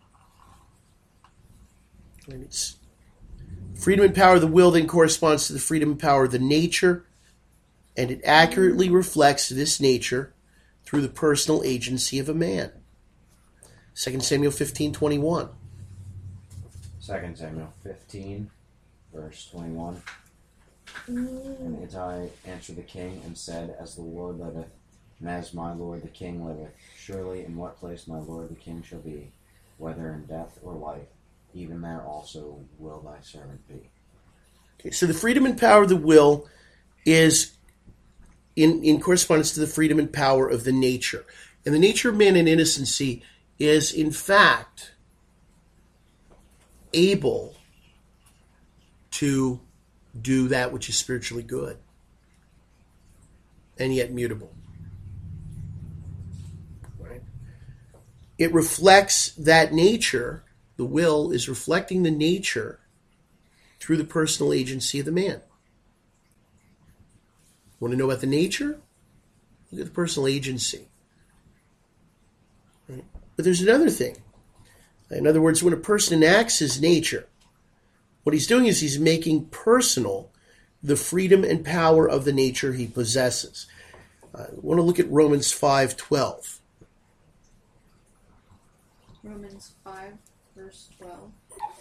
And it's freedom and power of the will then corresponds to the freedom and power of the nature, and it accurately reflects this nature through the personal agency of a man. 2 Samuel 15:21. 2 Samuel 15, verse 21. And Ittai answered the king and said, As the Lord liveth, and as my lord the king liveth, surely in what place my lord the king shall be, whether in death or life, even there also will thy servant be. Okay, so the freedom and power of the will is in correspondence to the freedom and power of the nature. And the nature of man in innocency is, in fact, able to do that which is spiritually good, and yet mutable. Right? It reflects that nature. The will is reflecting the nature through the personal agency of the man. Want to know about the nature? Look at the personal agency. Right? But there's another thing. In other words, when a person enacts his nature, what he's doing is he's making personal the freedom and power of the nature he possesses. I want to look at Romans 5:12. Romans 5, verse 12.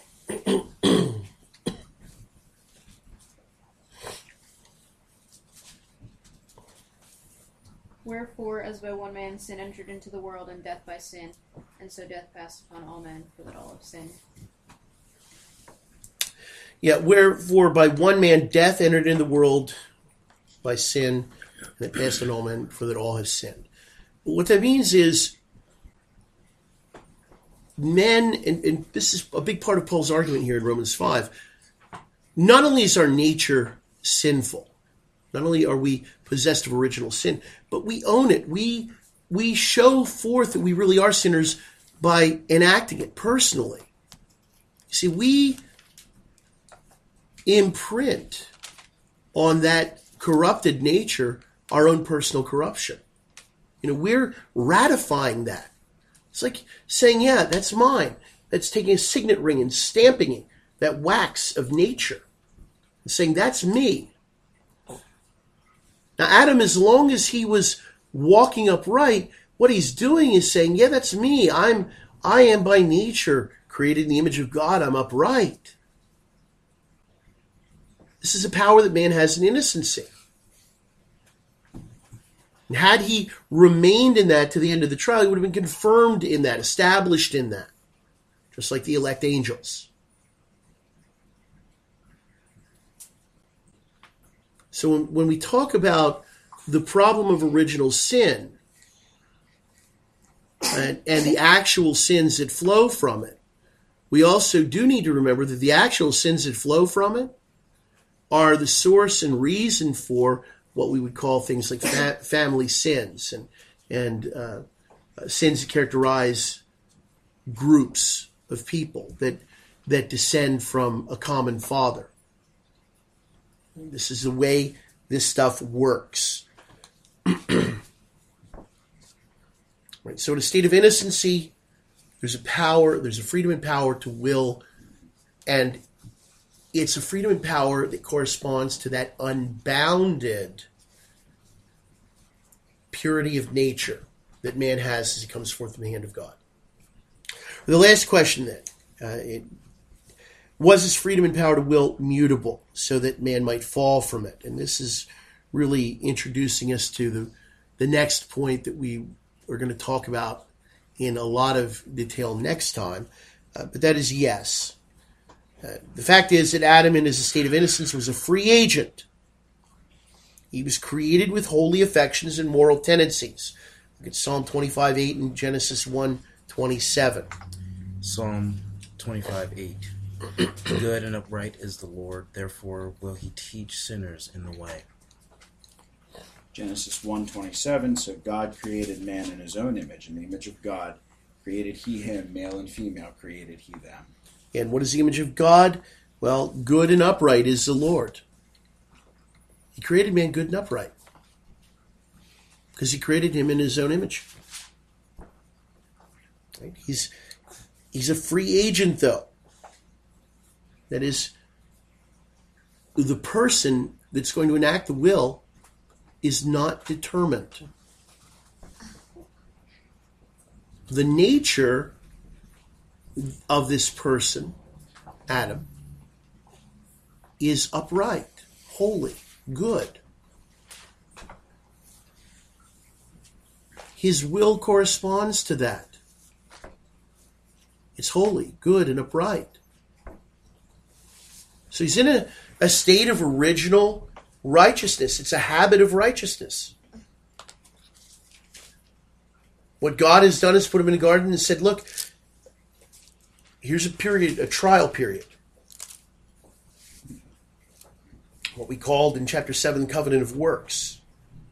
Wherefore, as by one man sin entered into the world, and death by sin, and so death passed upon all men, for that all have sinned. Yeah, wherefore by one man death entered into the world by sin, and it passed on all men, for that all have sinned. What that means is men, and this is a big part of Paul's argument here in Romans 5, not only is our nature sinful, not only are we possessed of original sin, but we own it. We show forth that we really are sinners by enacting it personally. See, we imprint on that corrupted nature our own personal corruption. We're ratifying that. It's like saying, yeah, that's mine. That's taking a signet ring and stamping it, that wax of nature, and saying, that's me. Now, Adam, as long as he was walking upright, what he's doing is saying, yeah, that's me. I am by nature created in the image of God. I'm upright. This is a power that man has in innocency. And had he remained in that to the end of the trial, he would have been confirmed in that, established in that, just like the elect angels. So when we talk about the problem of original sin and the actual sins that flow from it, we also do need to remember that the actual sins that flow from it are the source and reason for what we would call things like family sins and sins that characterize groups of people that descend from a common father. This is the way this stuff works. Right. So in a state of innocency, there's a freedom and power to will, and it's a freedom and power that corresponds to that unbounded purity of nature that man has as he comes forth from the hand of God. The last question then, was this freedom and power to will mutable so that man might fall from it? And this is really introducing us to the next point that we are going to talk about in a lot of detail next time, but that is yes. The fact is that Adam in his state of innocence was a free agent. He was created with holy affections and moral tendencies. Look at Psalm 25:8 and Genesis 1:27. Psalm 25:8. Good and upright is the Lord, therefore will he teach sinners in the way. Genesis 1:27, so God created man in his own image. In the image of God created he him, male and female created he them. And what is the image of God? Well, good and upright is the Lord. He created man good and upright because he created him in his own image. Right? He's a free agent, though. That is, the person that's going to enact the will is not determined. The nature of this person, Adam, is upright, holy, good. His will corresponds to that. It's holy, good, and upright. So he's in a state of original righteousness. It's a habit of righteousness. What God has done is put him in a garden and said, look, here's a trial period. What we called in chapter 7, the covenant of works.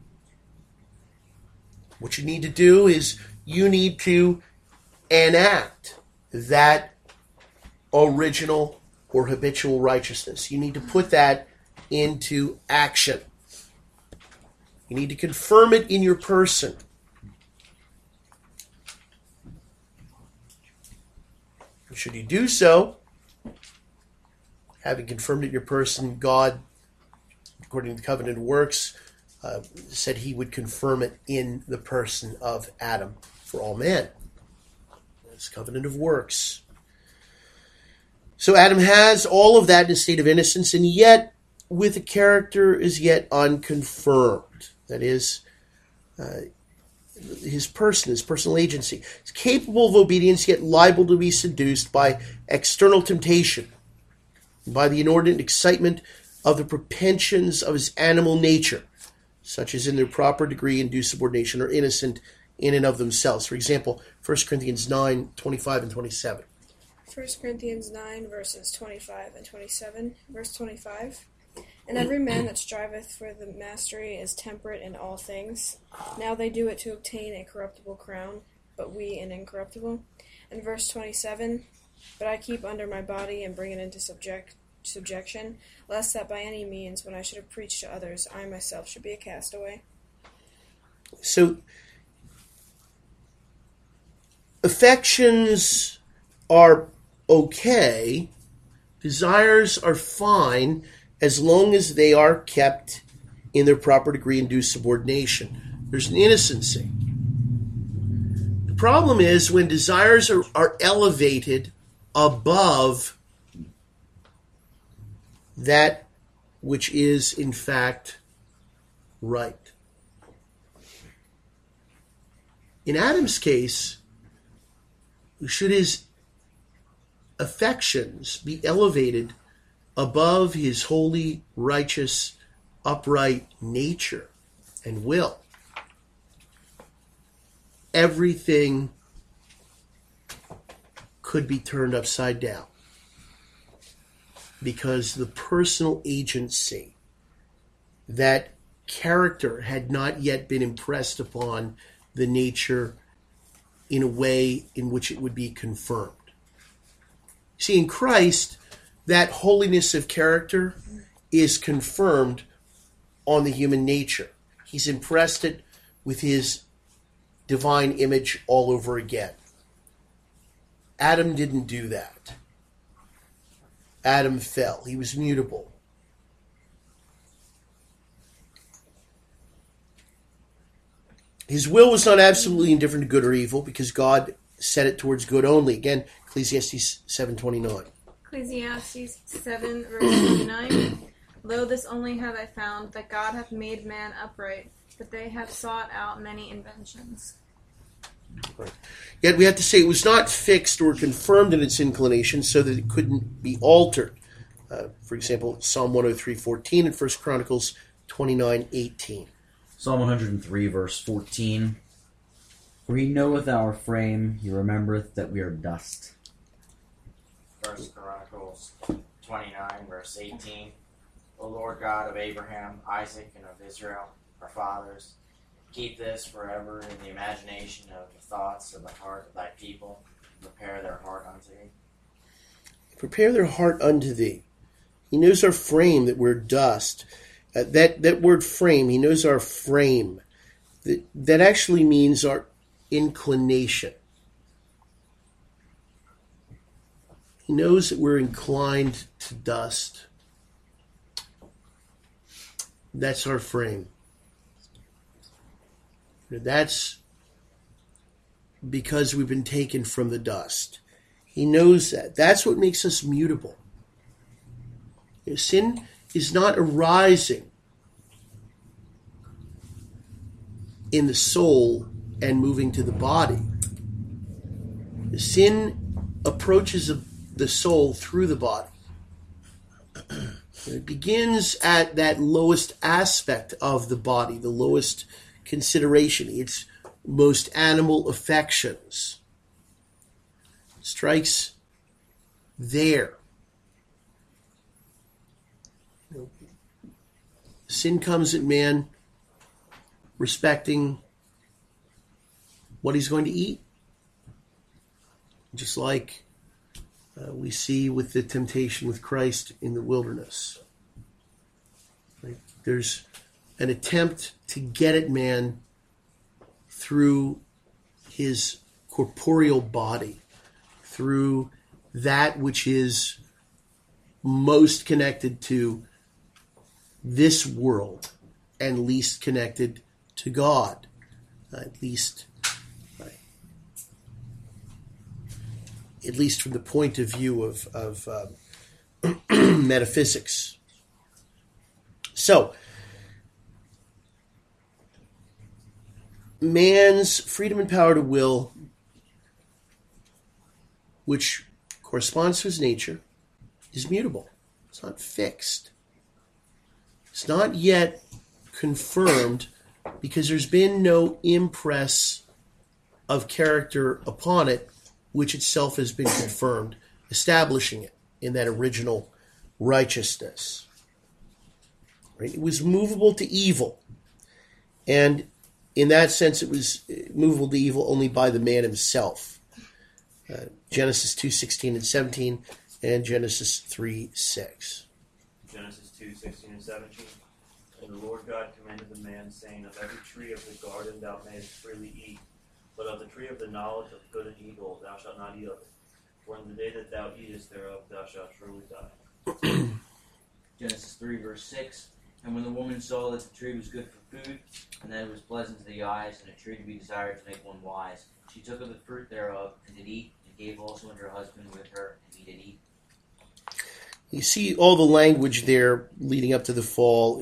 What you need to do is you need to enact that original or habitual righteousness. You need to put that into action. You need to confirm it in your person. Should you do so, having confirmed it in your person, God, according to the covenant of works, said he would confirm it in the person of Adam for all men. This covenant of works. So Adam has all of that in a state of innocence, and yet with a character as yet unconfirmed. That is, his person, his personal agency. He's capable of obedience, yet liable to be seduced by external temptation, by the inordinate excitement of the propensions of his animal nature, such as in their proper degree and due subordination are innocent in and of themselves. For example, 1 Corinthians 9:25 and 27. 1 Corinthians 9, verses 25 and 27. Verse 25. And every man that striveth for the mastery is temperate in all things. Now they do it to obtain a corruptible crown, but we an incorruptible. And verse 27. But I keep under my body and bring it into subjection, lest that by any means, when I should have preached to others, I myself should be a castaway. So, affections are okay, desires are fine, as long as they are kept in their proper degree and due subordination. There's an innocency. The problem is when desires are elevated above that which is, in fact, right. In Adam's case, should his affections be elevated above his holy, righteous, upright nature and will, everything could be turned upside down, because the personal agency, that character had not yet been impressed upon the nature in a way in which it would be confirmed. See, in Christ, that holiness of character is confirmed on the human nature. He's impressed it with his divine image all over again. Adam didn't do that. Adam fell. He was mutable. His will was not absolutely indifferent to good or evil because God set it towards good only. Again, Ecclesiastes 7:29. Ecclesiastes 7, verse 29. Lo, this only have I found, that God hath made man upright, but they have sought out many inventions. Yet we have to say it was not fixed or confirmed in its inclination so that it couldn't be altered. For example, Psalm 103:14 and 1 Chronicles 29:18. Psalm 103, verse 14. For he knoweth our frame, he remembereth that we are dust. 1 Chronicles 29, verse 18. O Lord God of Abraham, Isaac, and of Israel, our fathers, keep this forever in the imagination of the thoughts of the heart of thy people. Prepare their heart unto thee. Prepare their heart unto thee. He knows our frame, that we're dust. That word frame, he knows our frame. That actually means our inclination. He knows that we're inclined to dust. That's our frame. That's because we've been taken from the dust. He knows that. That's what makes us mutable. Sin is not arising in the soul and moving to the body. Sin approaches the soul through the body. It begins at that lowest aspect of the body, the lowest consideration, its most animal affections. It strikes there. Sin comes at man respecting what he's going to eat. Just like we see with the temptation with Christ in the wilderness. Right? There's an attempt to get at man through his corporeal body, through that which is most connected to this world and least connected to God, at least from the point of view of metaphysics. So, man's freedom and power to will, which corresponds to his nature, is mutable. It's not fixed. It's not yet confirmed because there's been no impress of character upon it, which itself has been confirmed, establishing it in that original righteousness. Right? It was movable to evil. And in that sense, it was movable to evil only by the man himself. Genesis 2:16 and 17 and Genesis 3:6. Genesis 2:16 and 17. And the Lord God commanded the man, saying, of every tree of the garden thou mayest freely eat, but of the tree of the knowledge of good and evil thou shalt not eat of it. For in the day that thou eatest thereof thou shalt surely die. Genesis 3, verse 6. And when the woman saw that the tree was good for food, and that it was pleasant to the eyes, and a tree to be desired to make one wise, she took of the fruit thereof, and did eat, and gave also unto her husband with her, and he did eat. You see all the language there leading up to the fall.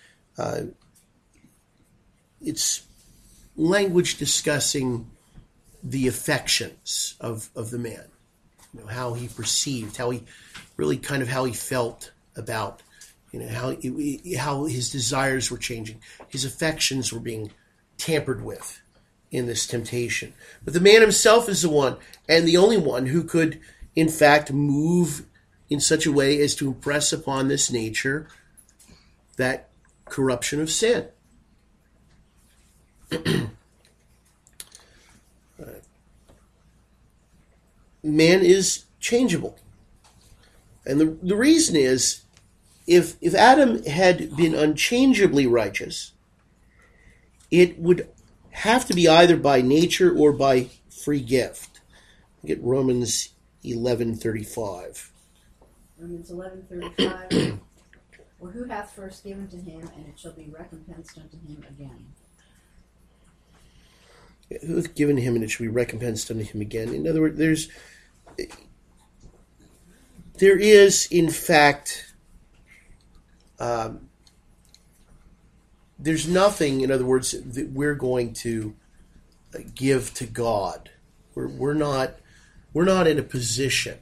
It's language discussing the affections of the man. You know, how he perceived, how he felt about, how his desires were changing. His affections were being tampered with in this temptation. But the man himself is the one, and the only one, who could, in fact, move in such a way as to impress upon this nature that corruption of sin. man is changeable. And the reason is, if Adam had been unchangeably righteous, it would have to be either by nature or by free gift. Get Romans 11:35. Romans 11:35. Or who hath first given to him, and it shall be recompensed unto him again. Who hath given him, and it shall be recompensed unto him again. In other words, there is, in fact, there's nothing, in other words, that we're going to give to God. We're not in a position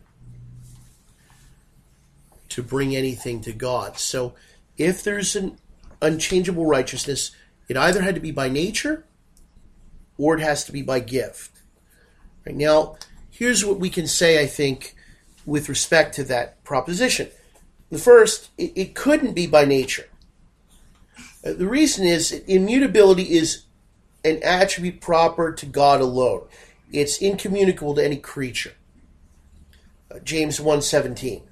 to bring anything to God. So if there's an unchangeable righteousness, it either had to be by nature or it has to be by gift. Right, now, here's what we can say, I think, with respect to that proposition. The first, it couldn't be by nature. The reason is immutability is an attribute proper to God alone. It's incommunicable to any creature. James 1:17.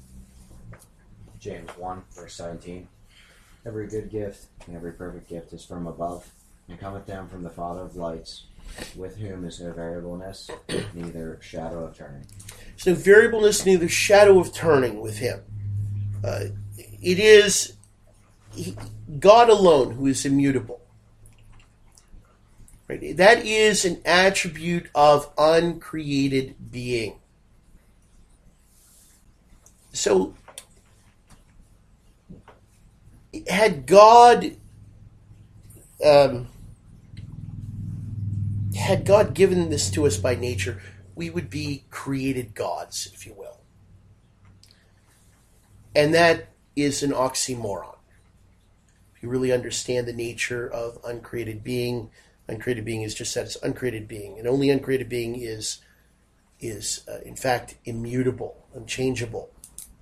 James 1, verse 17. Every good gift and every perfect gift is from above, and cometh down from the Father of lights, with whom is no variableness, neither shadow of turning. There's no variableness, neither shadow of turning with him. It is God alone who is immutable. Right? That is an attribute of uncreated being. So, had God given this to us by nature, we would be created gods, if you will. And that is an oxymoron. If you really understand the nature of uncreated being is just that, it's uncreated being. And only uncreated being is in fact, immutable, unchangeable.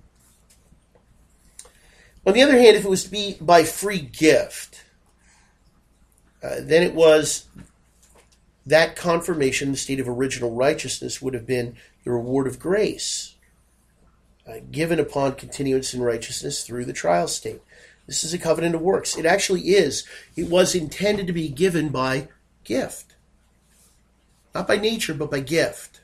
On the other hand, if it was to be by free gift, then it was that confirmation, the state of original righteousness, would have been the reward of grace, given upon continuance in righteousness through the trial state. This is a covenant of works. It actually is. It was intended to be given by gift. Not by nature, but by gift.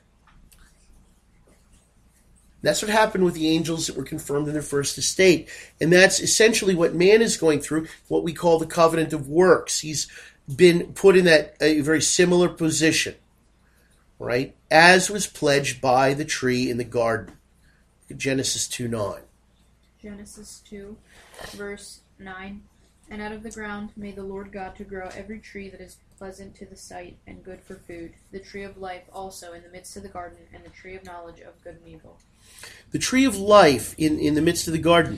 That's what happened with the angels that were confirmed in their first estate. And that's essentially what man is going through, what we call the covenant of works. He's been put in that a very similar position, right? As was pledged by the tree in the garden. Genesis 2:9. Genesis 2, verse 9. And out of the ground made the Lord God to grow every tree that is pleasant to the sight and good for food, the tree of life also in the midst of the garden, and the tree of knowledge of good and evil. The tree of life in the midst of the garden.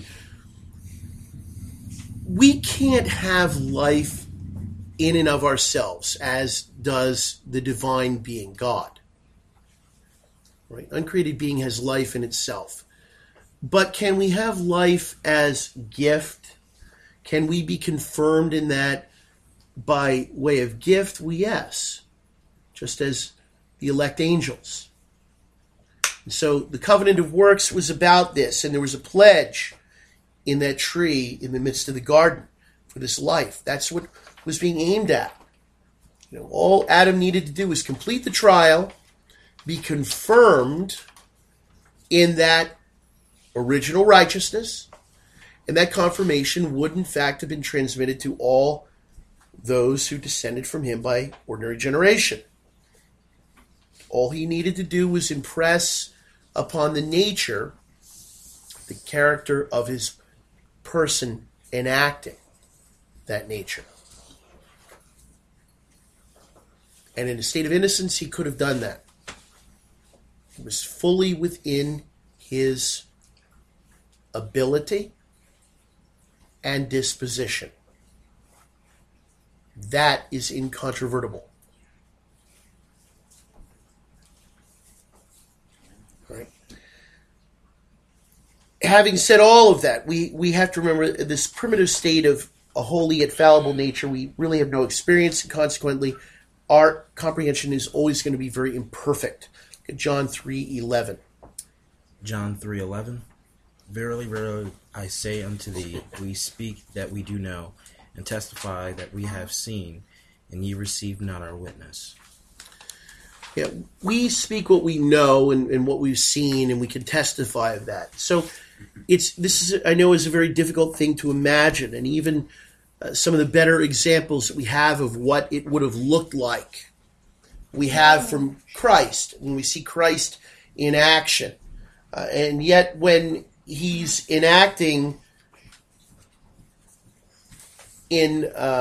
We can't have life in and of ourselves, as does the divine being, God. Right? Uncreated being has life in itself. But can we have life as gift? Can we be confirmed in that by way of gift? Well, yes. Just as the elect angels. And so the covenant of works was about this, and there was a pledge in that tree in the midst of the garden for this life. That's what was being aimed at. All Adam needed to do was complete the trial, be confirmed in that original righteousness, and that confirmation would in fact have been transmitted to all those who descended from him by ordinary generation. All he needed to do was impress upon the nature, the character of his person enacting that nature. And in a state of innocence, he could have done that. It was fully within his ability and disposition. That is incontrovertible. Right? Having said all of that, we have to remember this primitive state of a holy yet fallible nature. We really have no experience, and consequently, our comprehension is always going to be very imperfect at John 3:11. John 3:11. Verily, verily, I say unto thee, we speak that we do know, and testify that we have seen, and ye receive not our witness. Yeah, we speak what we know and what we've seen, and we can testify of that. So this is, I know, is a very difficult thing to imagine, and even some of the better examples that we have of what it would have looked like we have from Christ, when we see Christ in action. And yet when he's enacting in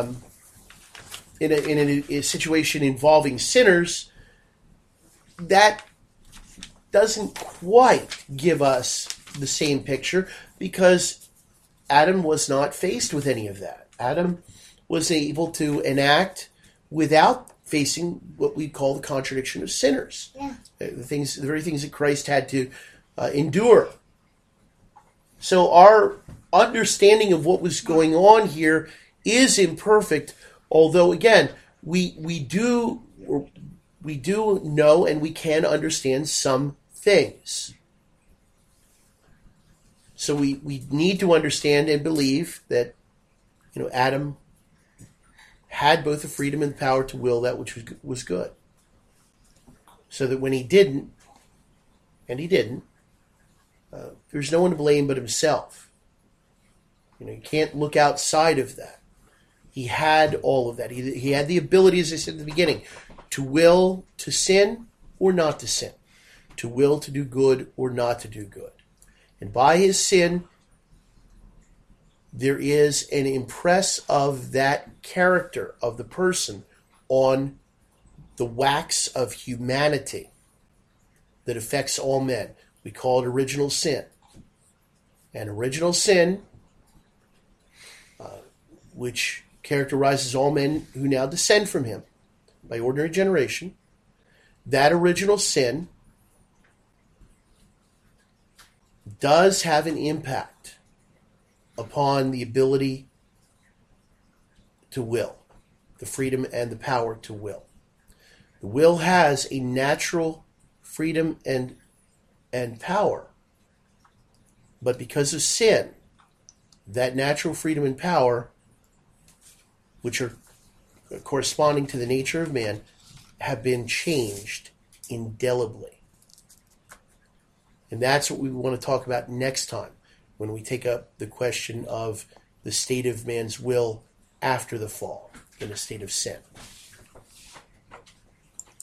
a situation involving sinners, that doesn't quite give us the same picture, because Adam was not faced with any of that. Adam was able to enact without facing what we call the contradiction of sinners. Yeah. The very things that Christ had to endure. So our understanding of what was going on here is imperfect, although again, we do know and we can understand some things. So we need to understand and believe that, Adam had both the freedom and the power to will that which was good. So that when he didn't, and he didn't, there's no one to blame but himself. You can't look outside of that. He had all of that. He had the ability, as I said at the beginning, to will to sin or not to sin, to will to do good or not to do good. And by his sin, there is an impress of that character of the person on the wax of humanity that affects all men. We call it original sin. And original sin, which characterizes all men who now descend from him by ordinary generation, that original sin does have an impact upon the ability to will, the freedom and the power to will. The will has a natural freedom and power, but because of sin, that natural freedom and power, which are corresponding to the nature of man, have been changed indelibly. And that's what we want to talk about next time, when we take up the question of the state of man's will after the fall, in a state of sin.